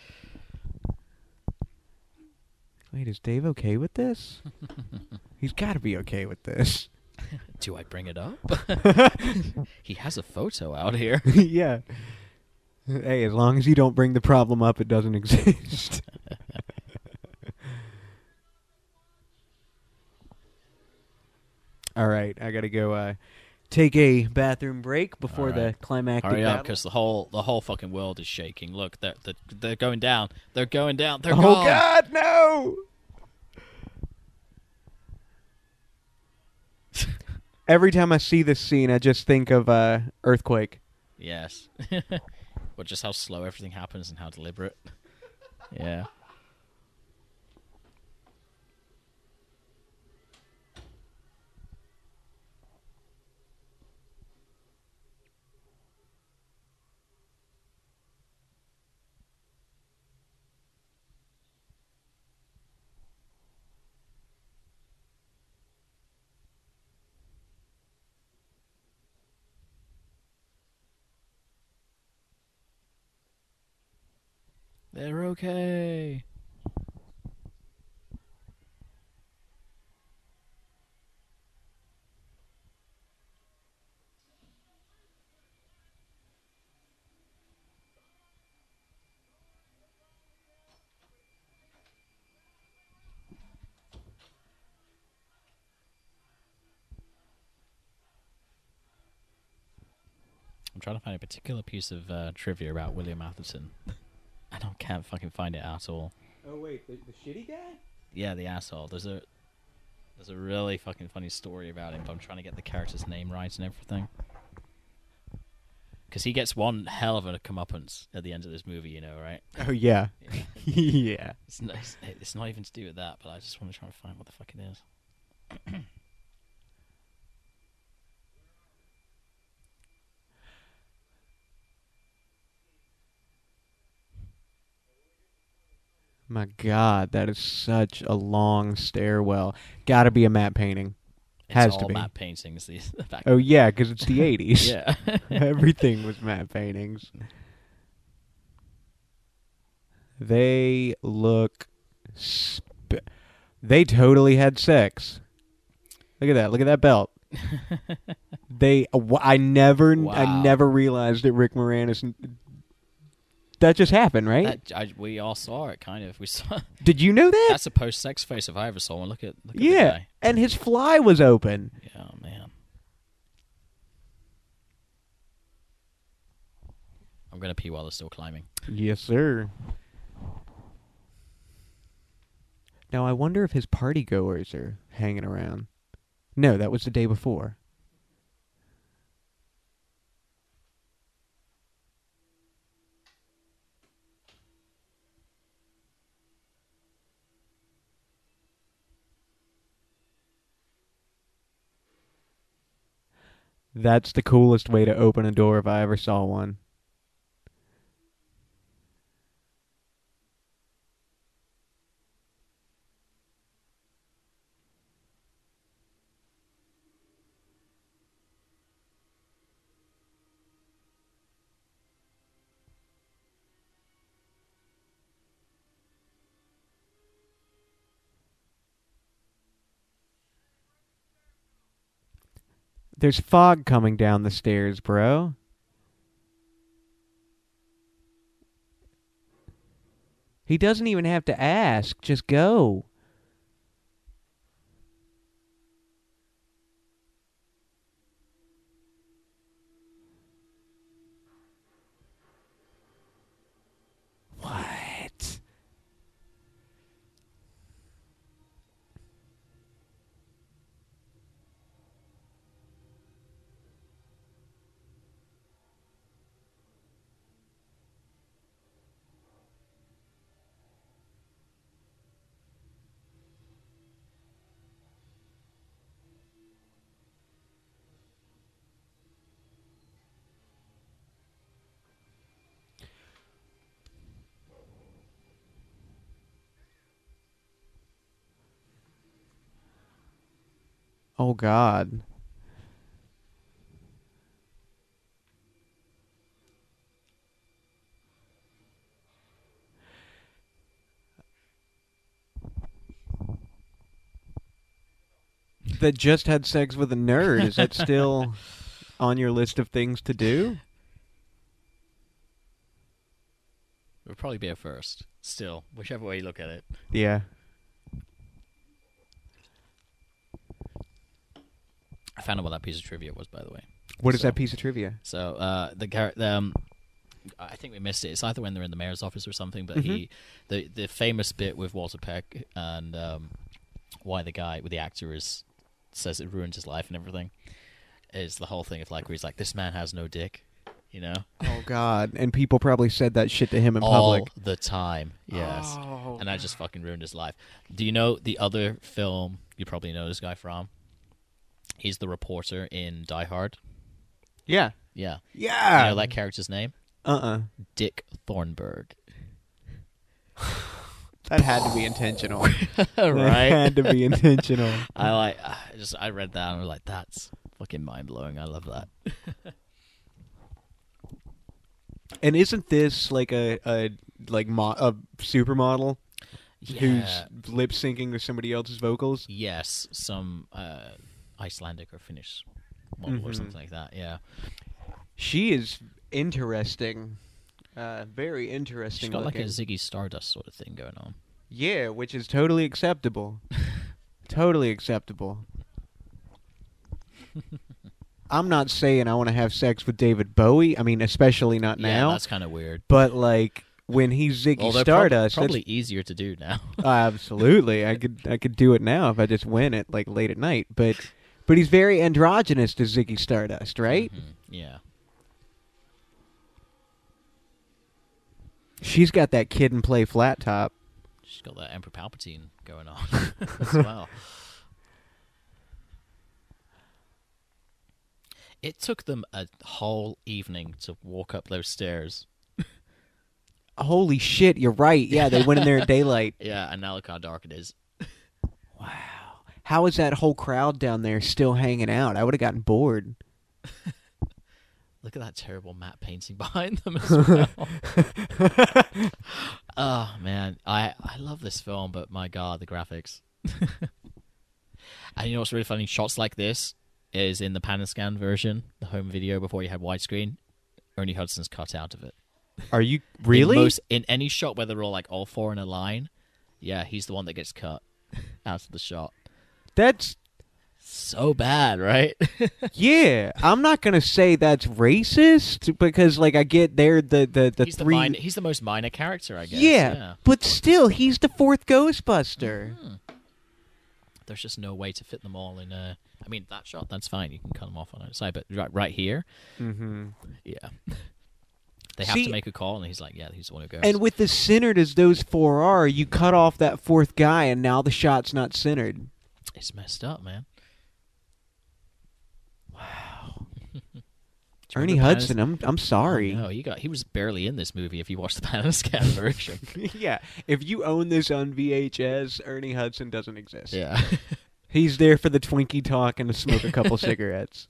Wait, is Dave okay with this? He's got to be okay with this. Do I bring it up? He has a photo out here. Yeah. Hey, as long as you don't bring the problem up, it doesn't exist. All right, I gotta go uh, take a bathroom break before All right. the climactic Hurry up, battle. because the whole the whole fucking world is shaking. Look, they're they're, they're going down. They're going down. They're Oh gone. God, no! Every time I see this scene, I just think of uh, Earthquake. Yes. But just how slow everything happens and how deliberate. Yeah. They're okay. I'm trying to find a particular piece of uh, trivia about William Atherton. I don't can't fucking find it at all. Oh wait, the, the shitty guy? Yeah, the asshole. There's a there's a really fucking funny story about him, but I'm trying to get the character's name right and everything. Because he gets one hell of a comeuppance at the end of this movie, you know, right? Oh yeah, Yeah. yeah. It's not, it's, it's not even to do with that, but I just want to try and find what the fuck it is. My God, that is such a long stairwell. Got to be a matte painting. It's Has all to be. matte paintings. These back. Oh yeah, because it's the eighties. Yeah. Everything was matte paintings. They look. Sp- they totally had sex. Look at that. Look at that belt. They. wh- I never. I Wow. never realized that Rick Moranis. That just happened, right? That, I, we all saw it, kind of. We saw. Did you know that? That's a post-sex face if I ever saw one. Look at, look at the Yeah, guy. and his fly was open. Yeah, oh, man. I'm gonna pee while they're still climbing. Yes, sir. Now I wonder if his party goers are hanging around. No, that was the day before. That's the coolest way to open a door if I ever saw one. There's fog coming down the stairs, bro. He doesn't even have to ask. Just go. What? Oh God. That just had sex with a nerd. Is that still on your list of things to do? It would probably be a first. Still, whichever way you look at it. Yeah. I found out what that piece of trivia was, by the way. What is So- that piece of trivia? So uh, the character, um, I think we missed it. It's either when they're in the mayor's office or something. But Mhm. he, the the famous bit with Walter Peck and um, why the guy with the actor is says it ruined his life and everything, is the whole thing of like where he's like, this man has no dick, you know, Oh God! And people probably said that shit to him in all public. the time. Yes, Oh. and I just fucking ruined his life. Do you know the other film you probably know this guy from? He's the reporter in Die Hard. Yeah. Yeah. Yeah. You know that character's name? Uh-uh. Dick Thornburg. That had to be intentional. That Right? had to be intentional. I like. I just I read that and I was like, that's fucking mind blowing. I love that. And isn't this like a a like mo- a supermodel Yeah. who's lip syncing to somebody else's vocals? Yes, some uh, Icelandic or Finnish model or Mhm. something like that. Yeah. She is interesting. Uh, very interesting. She's got like a looking. Ziggy Stardust sort of thing going on. Yeah, which is totally acceptable. Totally acceptable. I'm not saying I want to have sex with David Bowie. I mean, especially not Yeah, now. that's kind of weird. But like when he's Ziggy Although prob- Stardust, probably easier to do now. that's, uh, absolutely. I could I could do it now if I just win it like late at night. But but he's very androgynous to Ziggy Stardust, right? Mhm, yeah. She's got that kid and play flat top. She's got that Emperor Palpatine going on as well. It took them a whole evening to walk up those stairs. Holy shit, you're right. Yeah, they went in there at daylight. Yeah, and now look how dark it is. Wow. How is that whole crowd down there still hanging out? I would have gotten bored. Look at that terrible matte painting behind them as well. Oh man, I I love this film, but my god, the graphics. And you know what's really funny? Shots like this is in the pan and scan version, the home video before you had widescreen. Ernie Hudson's cut out of it. Are you really? In, most, in any shot where they're all like all four in a line, yeah, he's the one that gets cut out of the shot. That's So bad, right? yeah. I'm not gonna say that's racist because, like, I get there the the the he's three. the minor, he's the most minor character, I guess. yeah, yeah. but still, he's the fourth Ghostbuster. Hmm. There's just no way to fit them all in. Uh, I mean, that shot, that's fine. You can cut them off on either side, but right, right here, Mm-hmm. yeah, they have See- to make a call, and he's like, "Yeah, he's the one who goes." And with as centered as those four are, you cut off that fourth guy, and now the shot's not centered. it's messed up, man. Wow. Do you Ernie remember Hudson, I'm I'm sorry. No, he got he was barely in this movie. If you watch the pan and scan version, Yeah, if you own this on V H S, Ernie Hudson doesn't exist. yeah. He's there for the Twinkie talk and to smoke a couple cigarettes.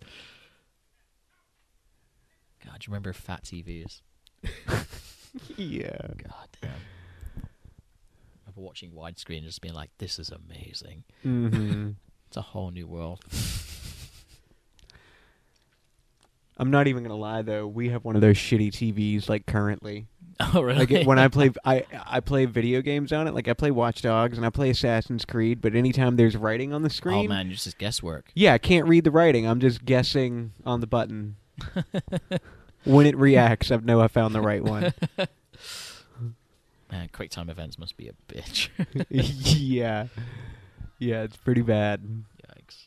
God, do you remember fat T Vs? Yeah. God damn. I remember watching widescreen and just being like, "This is amazing. Mm-hmm. It's a whole new world." I'm not even gonna lie though. We have one of those shitty T Vs like currently. Oh, really? Like when I play, I I play video games on it. Like I play Watch Dogs and I play Assassin's Creed. But anytime there's writing on the screen, Oh man, it's just guesswork. yeah, I can't read the writing. I'm just guessing on the button. When it reacts, I know I found the right one. Man, QuickTime events must be a bitch. Yeah, yeah, it's pretty bad. Yikes.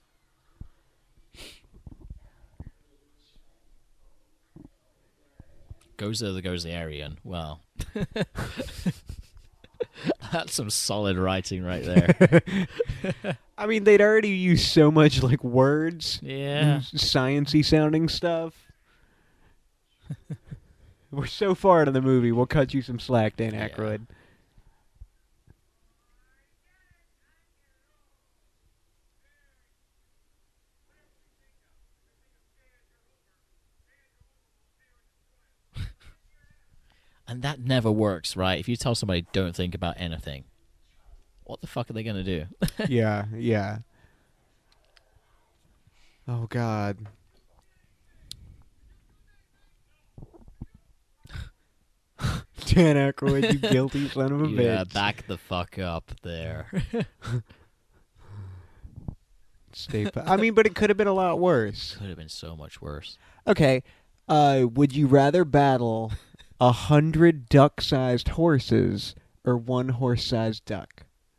Gozer the Gozerian. Well, that's some solid writing right there. I mean, they'd already used so much like words, Yeah. sciencey sounding stuff. We're so far into the movie. We'll cut you some slack, Dan Yeah. Aykroyd. and that never works, right? If you tell somebody don't think about anything, what the fuck are they gonna do? Yeah, yeah. Oh God. Dan Aykroyd, you guilty son of a Yeah, bitch. back the fuck up there. Stay pu- I mean, but it could have been a lot worse. Could have been so much worse. Okay, uh, would you rather battle a hundred duck-sized horses or one horse-sized duck?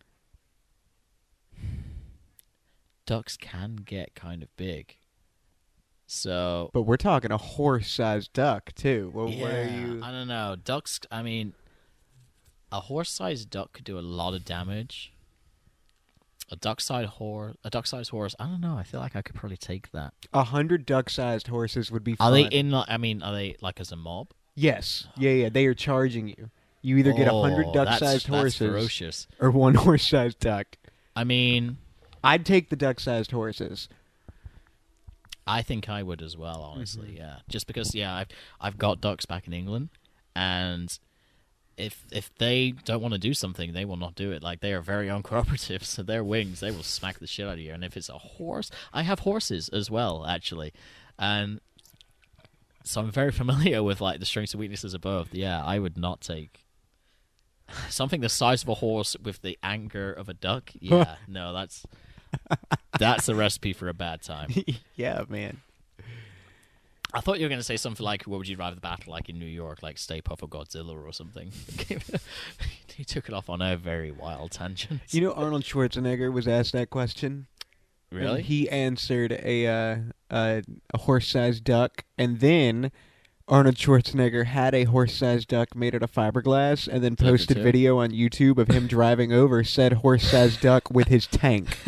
Ducks can get kind of big. So But we're talking a horse-sized duck too. Well, yeah, what are you? I don't know. Ducks. I mean, a horse-sized duck could do a lot of damage. A duck-sized horse. A duck-sized horse. I don't know. I feel like I could probably take that. A hundred duck-sized horses would be fun. Are they in? like- I mean, are they like as a mob? Yes. Yeah, yeah. They are charging you. You either get a hundred Oh, duck-sized that's, that's horses ferocious. or one horse-sized duck. I mean, I'd take the duck-sized horses. I think I would as well. Honestly, Mm-hmm. yeah. Just because, yeah, I've I've got ducks back in England, and if if they don't want to do something, they will not do it. Like, they are very uncooperative, so their wings, they will smack the shit out of you. And if it's a horse, I have horses as well, actually, and so I'm very familiar with like the strengths and weaknesses of both. Yeah, I would not take something the size of a horse with the anger of a duck. Yeah, no, that's that's a recipe for a bad time. Yeah, man. I thought you were going to say something like, what would you rather battle, like in New York, like Stay Puft or Godzilla or something? He took it off on a very wild tangent. You know, Arnold Schwarzenegger was asked that question. Really? And he answered a uh, a, a horse-sized duck, and then Arnold Schwarzenegger had a horse-sized duck made out of fiberglass, and then Took it posted too. video on YouTube of him driving over said horse-sized duck with his tank.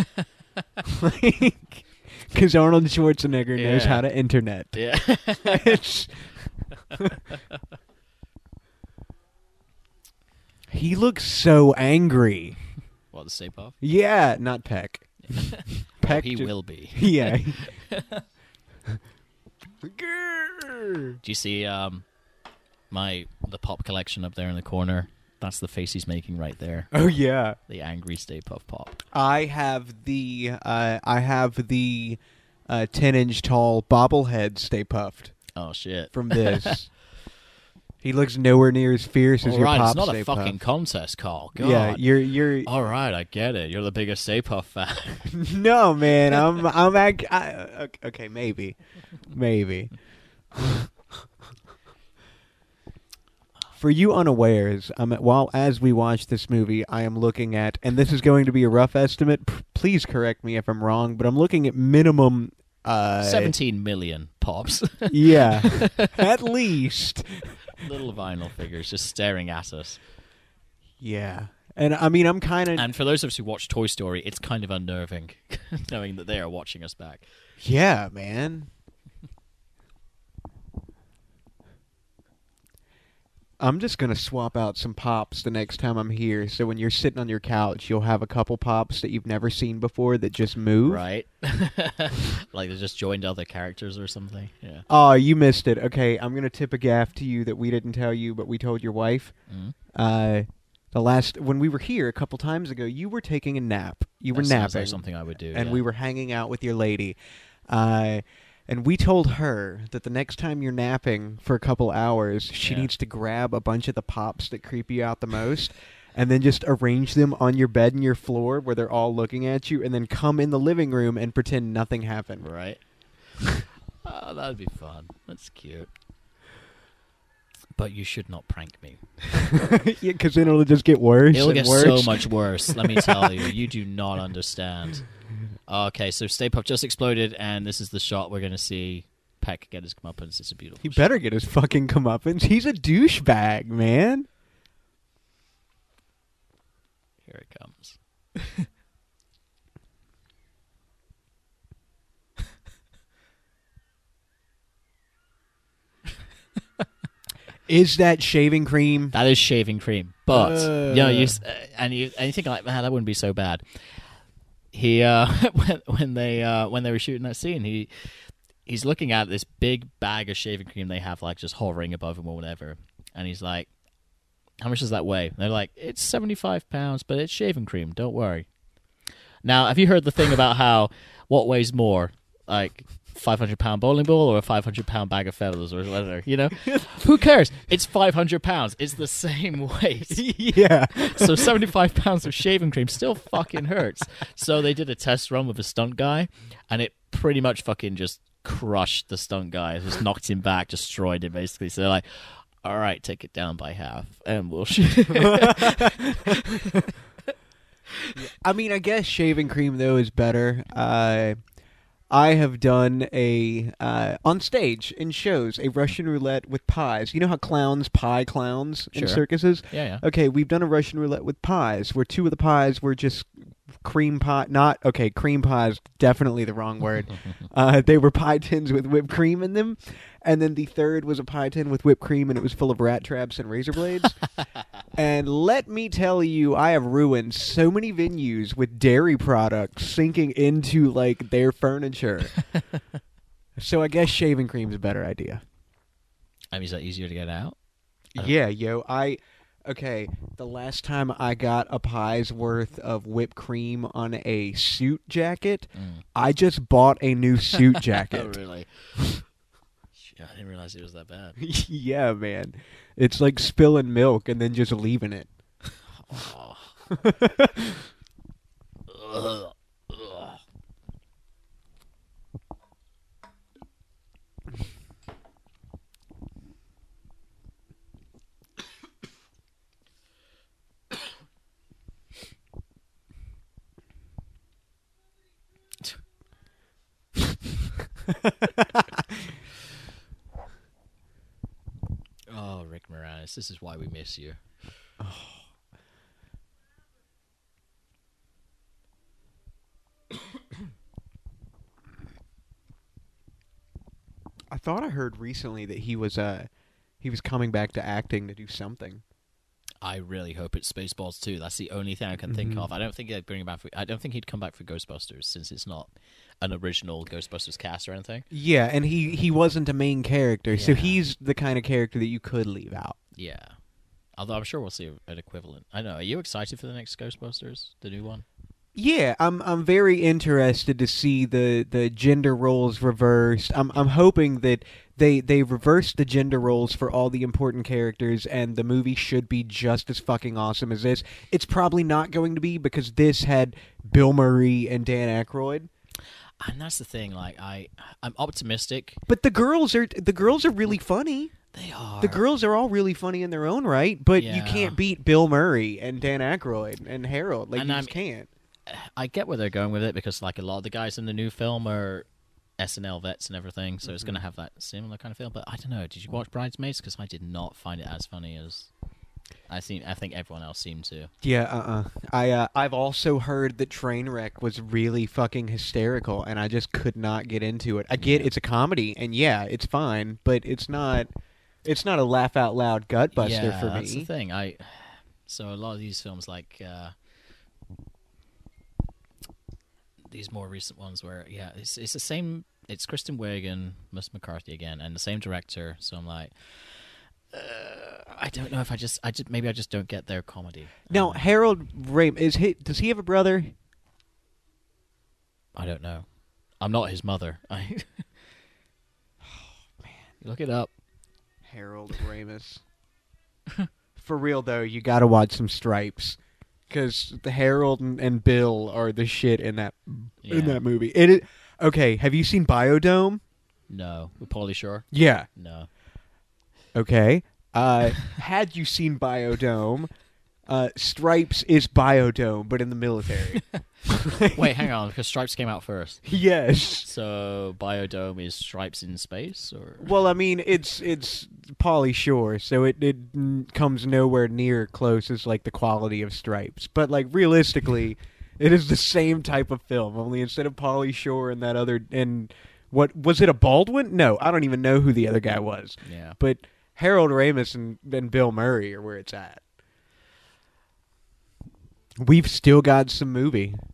Because Arnold Schwarzenegger knows Yeah. how to internet. Yeah. It's- he looks so angry. What, the Stay Puft? Yeah, not Peck. Oh, Peck he ju- will be. Yeah. Do you see um, my the pop collection up there in the corner? That's the face he's making right there. Oh yeah. The angry Stay Puft pop. I have the uh, I have the uh, ten inch tall bobblehead Stay Puffed Oh, shit. from this. He looks nowhere near as fierce as All your right, pop it's not Stay a fucking Puft. contest call. God. Yeah, you're you're All right, I get it. You're the biggest Stay Puft fan. no man. I'm I'm act- I, okay, maybe, maybe. For you unawares, um, while as we watch this movie, I am looking at, and this is going to be a rough estimate. P- please correct me if I'm wrong, but I'm looking at minimum. Uh, seventeen million pops. Yeah, at least. Little vinyl figures just staring at us. Yeah, and I mean, I'm kind of. And for those of us who watch Toy Story, it's kind of unnerving knowing that they are watching us back. Yeah, man. I'm just gonna swap out some pops the next time I'm here, so when you're sitting on your couch, you'll have a couple pops that you've never seen before that just move. Right? Like they just joined other characters or something. Yeah. Oh, you missed it. Okay, I'm gonna tip a gaff to you that we didn't tell you, but we told your wife. Mhm. Uh, the last when we were here a couple times ago, you were taking a nap. You were That sounds napping, like something I would do. and yeah. we were hanging out with your lady. Uh, and we told her that the next time you're napping for a couple hours, she Yeah. needs to grab a bunch of the pops that creep you out the most, and then just arrange them on your bed and your floor where they're all looking at you, and then come in the living room and pretend nothing happened. Right? Oh, that'd be fun. That's cute. But you should not prank me. Yeah, because then it'll just get worse. It'll and get worse. so much worse, let me tell you. You do not understand. Okay, so Stay Puft just exploded, and this is the shot we're going to see Peck get his comeuppance. It's a beautiful He shot. better get his fucking comeuppance. He's a douchebag, man. Here it comes. Is that shaving cream? That is shaving cream, but Uh. you know, you s- uh, and you and you think like, man, that wouldn't be so bad. He uh, when when they uh, when they were shooting that scene, he he's looking at this big bag of shaving cream they have like just hovering above him or whatever, and he's like, how much does that weigh? And they're like, it's seventy-five pounds, but it's shaving cream. Don't worry. Now, have you heard the thing about how what weighs more, like five hundred pound bowling ball or a five hundred pound bag of feathers or whatever? You know, who cares? It's five hundred pounds. It's the same weight. Yeah. So seventy-five pounds of shaving cream still fucking hurts. So they did a test run with a stunt guy, and it pretty much fucking just crushed the stunt guy. Just knocked him back, destroyed him basically. So they're like, all right, take it down by half, and we'll shoot. I mean, I guess shaving cream though is better. Uh, I have done a uh, on stage in shows a Russian roulette with pies. You know how clowns pie clowns in Sure. circuses? Yeah, yeah. Okay, we've done a Russian roulette with pies, where two of the pies were just cream pie. Not okay, cream pies. Definitely the wrong word. uh, they were pie tins with whipped cream in them, and then the third was a pie tin with whipped cream, and it was full of rat traps and razor blades. And let me tell you, I have ruined so many venues with dairy products sinking into like their furniture. So I guess shaving cream is a better idea. I mean, is that easier to get out? I don't- Yeah, yo, I okay. The last time I got a pie's worth of whipped cream on a suit jacket, Mm. I just bought a new suit Oh, jacket. really? Shit, I didn't realize it was that bad. Yeah, man, it's like spilling milk and then just leaving it. Oh. Ugh. Ugh. Oh, Rick Moranis, this is why we miss you. I thought I heard recently that he was uh he was coming back to acting to do something. I really hope it's Spaceballs too. That's the only thing I can think Mhm. of. I don't think they'd bring him back. For, I don't think he'd come back for Ghostbusters since it's not an original Ghostbusters cast or anything. Yeah, and he he wasn't a main character, so Yeah. he's the kind of character that you could leave out. Yeah. Although I'm sure we'll see an equivalent. I know. Are you excited for the next Ghostbusters, the new one? Yeah, I'm I'm very interested to see the, the gender roles reversed. I'm I'm hoping that they they reverse the gender roles for all the important characters, and the movie should be just as fucking awesome as this. It's probably not going to be because this had Bill Murray and Dan Aykroyd. And that's the thing. Like I, I'm optimistic. But the girls are the girls are really funny. They are. The girls are all really funny in their own right, but you Yeah. can't beat Bill Murray and Dan Aykroyd and Harold. Like And you I'm- just can't. I get where they're going with it because like a lot of the guys in the new film are S N L vets and everything, so it's Mm-hmm. going to have that similar kind of feel. But I don't know. Did you watch Bridesmaids? Because I did not find it as funny as I seem. I think everyone else seemed to. Yeah, uh-uh. I uh, I've also heard that Trainwreck was really fucking hysterical, and I just could not get into it. I get Yeah. it's a comedy, and yeah, it's fine, but it's not. It's not a laugh out loud gut buster yeah, for that's the me. thing. I so a lot of these films like. Uh, These more recent ones where yeah it's it's the same, it's Kristen Wiig and Miss McCarthy again and the same director, so I'm like uh, I don't know if I just I just maybe I just don't get their comedy. Now, Um, Harold Ram is he? Does he have a brother? I don't know. I'm not his mother. I look it up. Harold Ramis. For real though, you got to watch some Stripes, because the Harold and, and Bill are the shit in that Yeah. in that movie. It is, okay, have you seen Biodome? No, with Pauly Shore. Yeah. No. Okay. Uh, had you seen Biodome, uh, Stripes is Biodome, but in the military. Wait, hang on, because Stripes came out first. Yes. So Biodome is Stripes in space, or Well, I mean, it's it's Pauly Shore, so it it mm, comes nowhere near close as like the quality of Stripes. But like realistically, it is the same type of film. Only instead of Pauly Shore and that other and what was it a Baldwin? No, I don't even know who the other guy was. yeah. But Harold Ramis and, and Bill Murray are where it's at. We've still got some movie.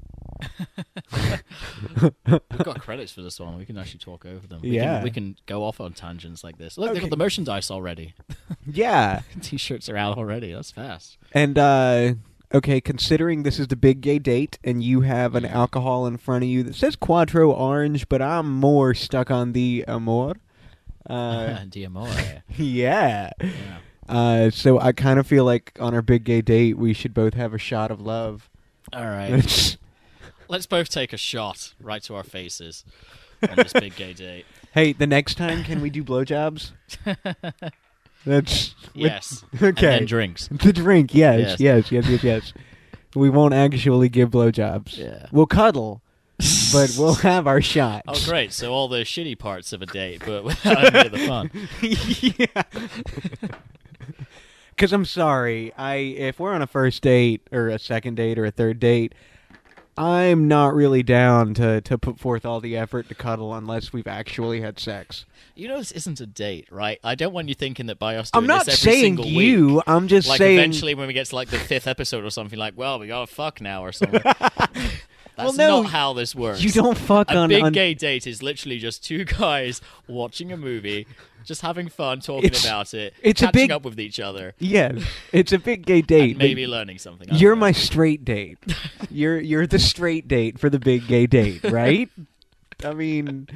We've got credits for this one. We can actually talk over them. We Yeah. Can, we can go off on tangents like this. Look, Okay. they've got the merchandise already. Yeah. T-shirts are out already. That's fast. And, uh, okay, considering this is the big gay date and you have an alcohol in front of you that says Quattro Orange, but I'm more stuck on the Amor. Uh, D'amore. yeah. Yeah. Uh, so I kind of feel like on our big gay date, we should both have a shot of love. All right. Let's both take a shot right to our faces on this big gay date. Hey, the next time, can we do blowjobs? That's Yes. Okay. And then drinks. The drink, yes, Yes. yes, yes, yes, yes. We won't actually give blowjobs. Yeah. We'll cuddle, but we'll have our shots. Oh, great. So all the shitty parts of a date, but without any of the fun. Yeah. Because I'm sorry, I if we're on a first date or a second date or a third date, I'm not really down to, to put forth all the effort to cuddle unless we've actually had sex. You know, this isn't a date, right? I don't want you thinking that by us doing I'm not this every saying single you. week, I'm just like saying. eventually when we get to like the fifth episode or something, like, well, we gotta fuck now or something. That's Well, no, not how this works. You don't fuck a on big on, gay date is literally just two guys watching a movie, just having fun, talking It's- about it, it's a catching big- up with each other, Yes, it's a big gay date. and but maybe learning something. I don't You're know. my straight date. you're you're the straight date for the big gay date, right? I mean,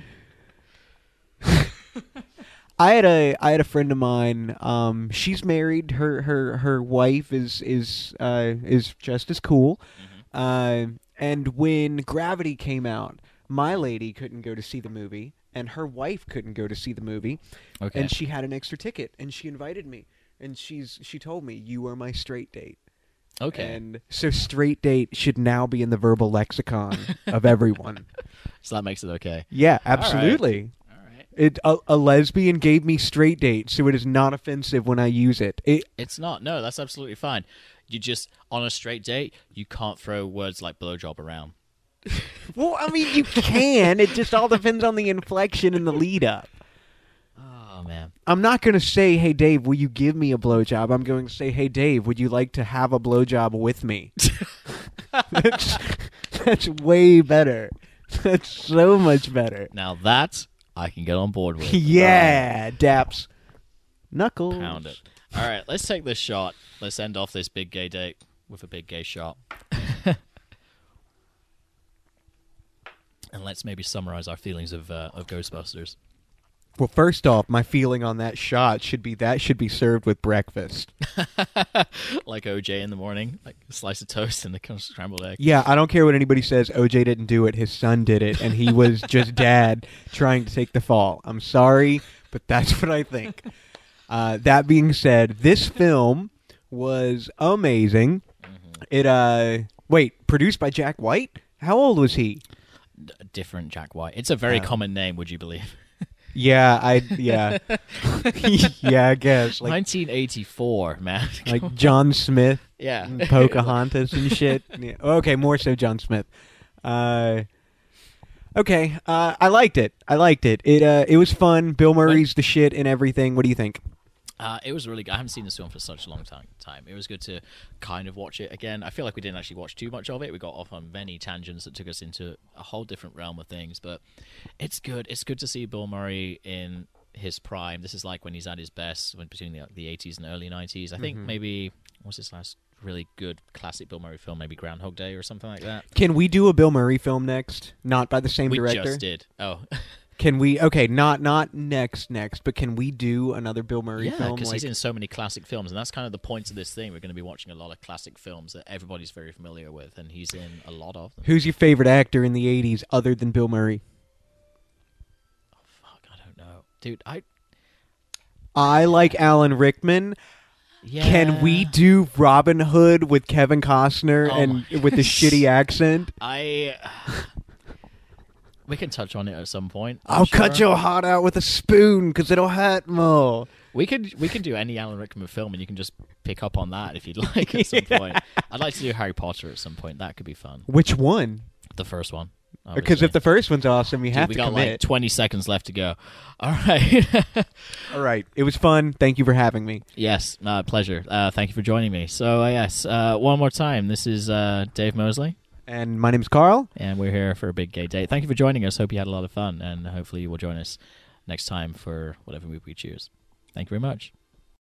I had a I had a friend of mine. Um, she's married. Her her her wife is is uh is just as cool. Mm-hmm. Uh, and when Gravity came out, my lady couldn't go to see the movie, and her wife couldn't go to see the movie, Okay. and she had an extra ticket, and she invited me, and she's she told me, "You are my straight date." Okay. And so straight date should now be in the verbal lexicon of everyone. So that makes it okay. Yeah, absolutely. All right. It a, a lesbian gave me straight date, so it is not offensive when I use it. It It's not. No, that's absolutely fine. You just, on a straight date, you can't throw words like blowjob around. well, I mean, you can. It just all depends on the inflection and the lead up. Oh, man. I'm not going to say, "Hey Dave, will you give me a blowjob?" I'm going to say, "Hey Dave, would you like to have a blowjob with me?" that's, that's way better. That's so much better. Now that I can get on board with. Yeah, daps. Knuckles. Uh, pound it. All right, let's take this shot. Let's end off this big gay date with a big gay shot. And let's maybe summarize our feelings of uh, of Ghostbusters. Well, first off, my feeling on that shot should be that should be served with breakfast. Like O J in the morning, like a slice of toast and the scrambled egg. Yeah, I don't care what anybody says. O J didn't do it. His son did it, and he was just dad trying to take the fall. I'm sorry, but that's what I think. Uh, that being said, this film was amazing. Mm-hmm. It, uh... Wait, produced by Jack White? How old was he? D- different Jack White. It's a very Oh. common name, would you believe? Yeah, I... Yeah. yeah, I guess. Like, nineteen eighty-four, man. like John Smith. Yeah. and Pocahontas and shit. Yeah. Okay, more so John Smith. Uh, okay, uh, I liked it. I liked it. It uh, it was fun. Bill Murray's the shit and everything. What do you think? Uh, it was really good. I haven't seen this film for such a long time. Time. It was good to kind of watch it again. I feel like we didn't actually watch too much of it. We got off on many tangents that took us into a whole different realm of things. But it's good. It's good to see Bill Murray in his prime. This is like when he's at his best, when between the, the eighties and early nineties. I think Mhm. maybe what's his last really good classic Bill Murray film? Maybe Groundhog Day or something like that. Can we do a Bill Murray film next? Not by the same We director. just did. Oh. Can we? Okay, not not next next, but can we do another Bill Murray Yeah, film? because Like, he's in so many classic films, and that's kind of the point of this thing. We're going to be watching a lot of classic films that everybody's very familiar with, and he's in a lot of them. who's your favorite actor in the eighties other than Bill Murray? Oh, fuck, I don't know. Dude, I... I like Alan Rickman. Yeah. Can we do Robin Hood with Kevin Costner Oh and my- with the shitty accent? I... We can touch on it at some point. I'm I'll cut sure. your heart out with a spoon because it'll hurt more. We could we can do any Alan Rickman film, and you can just pick up on that if you'd like at some point. I'd like to do Harry Potter at some point. That could be fun. Which one? The first one. Because if the first one's awesome, you Dude, have we to got commit. like twenty seconds left to go. All right. All right. It was fun. Thank you for having me. Yes, uh, pleasure. Uh, thank you for joining me. So, uh, yes, uh, one more time. This is uh, Dave Mosley. And my name's Carl. And we're here for a big gay day. Thank you for joining us. Hope you had a lot of fun, and hopefully you will join us next time for whatever movie we choose. Thank you very much.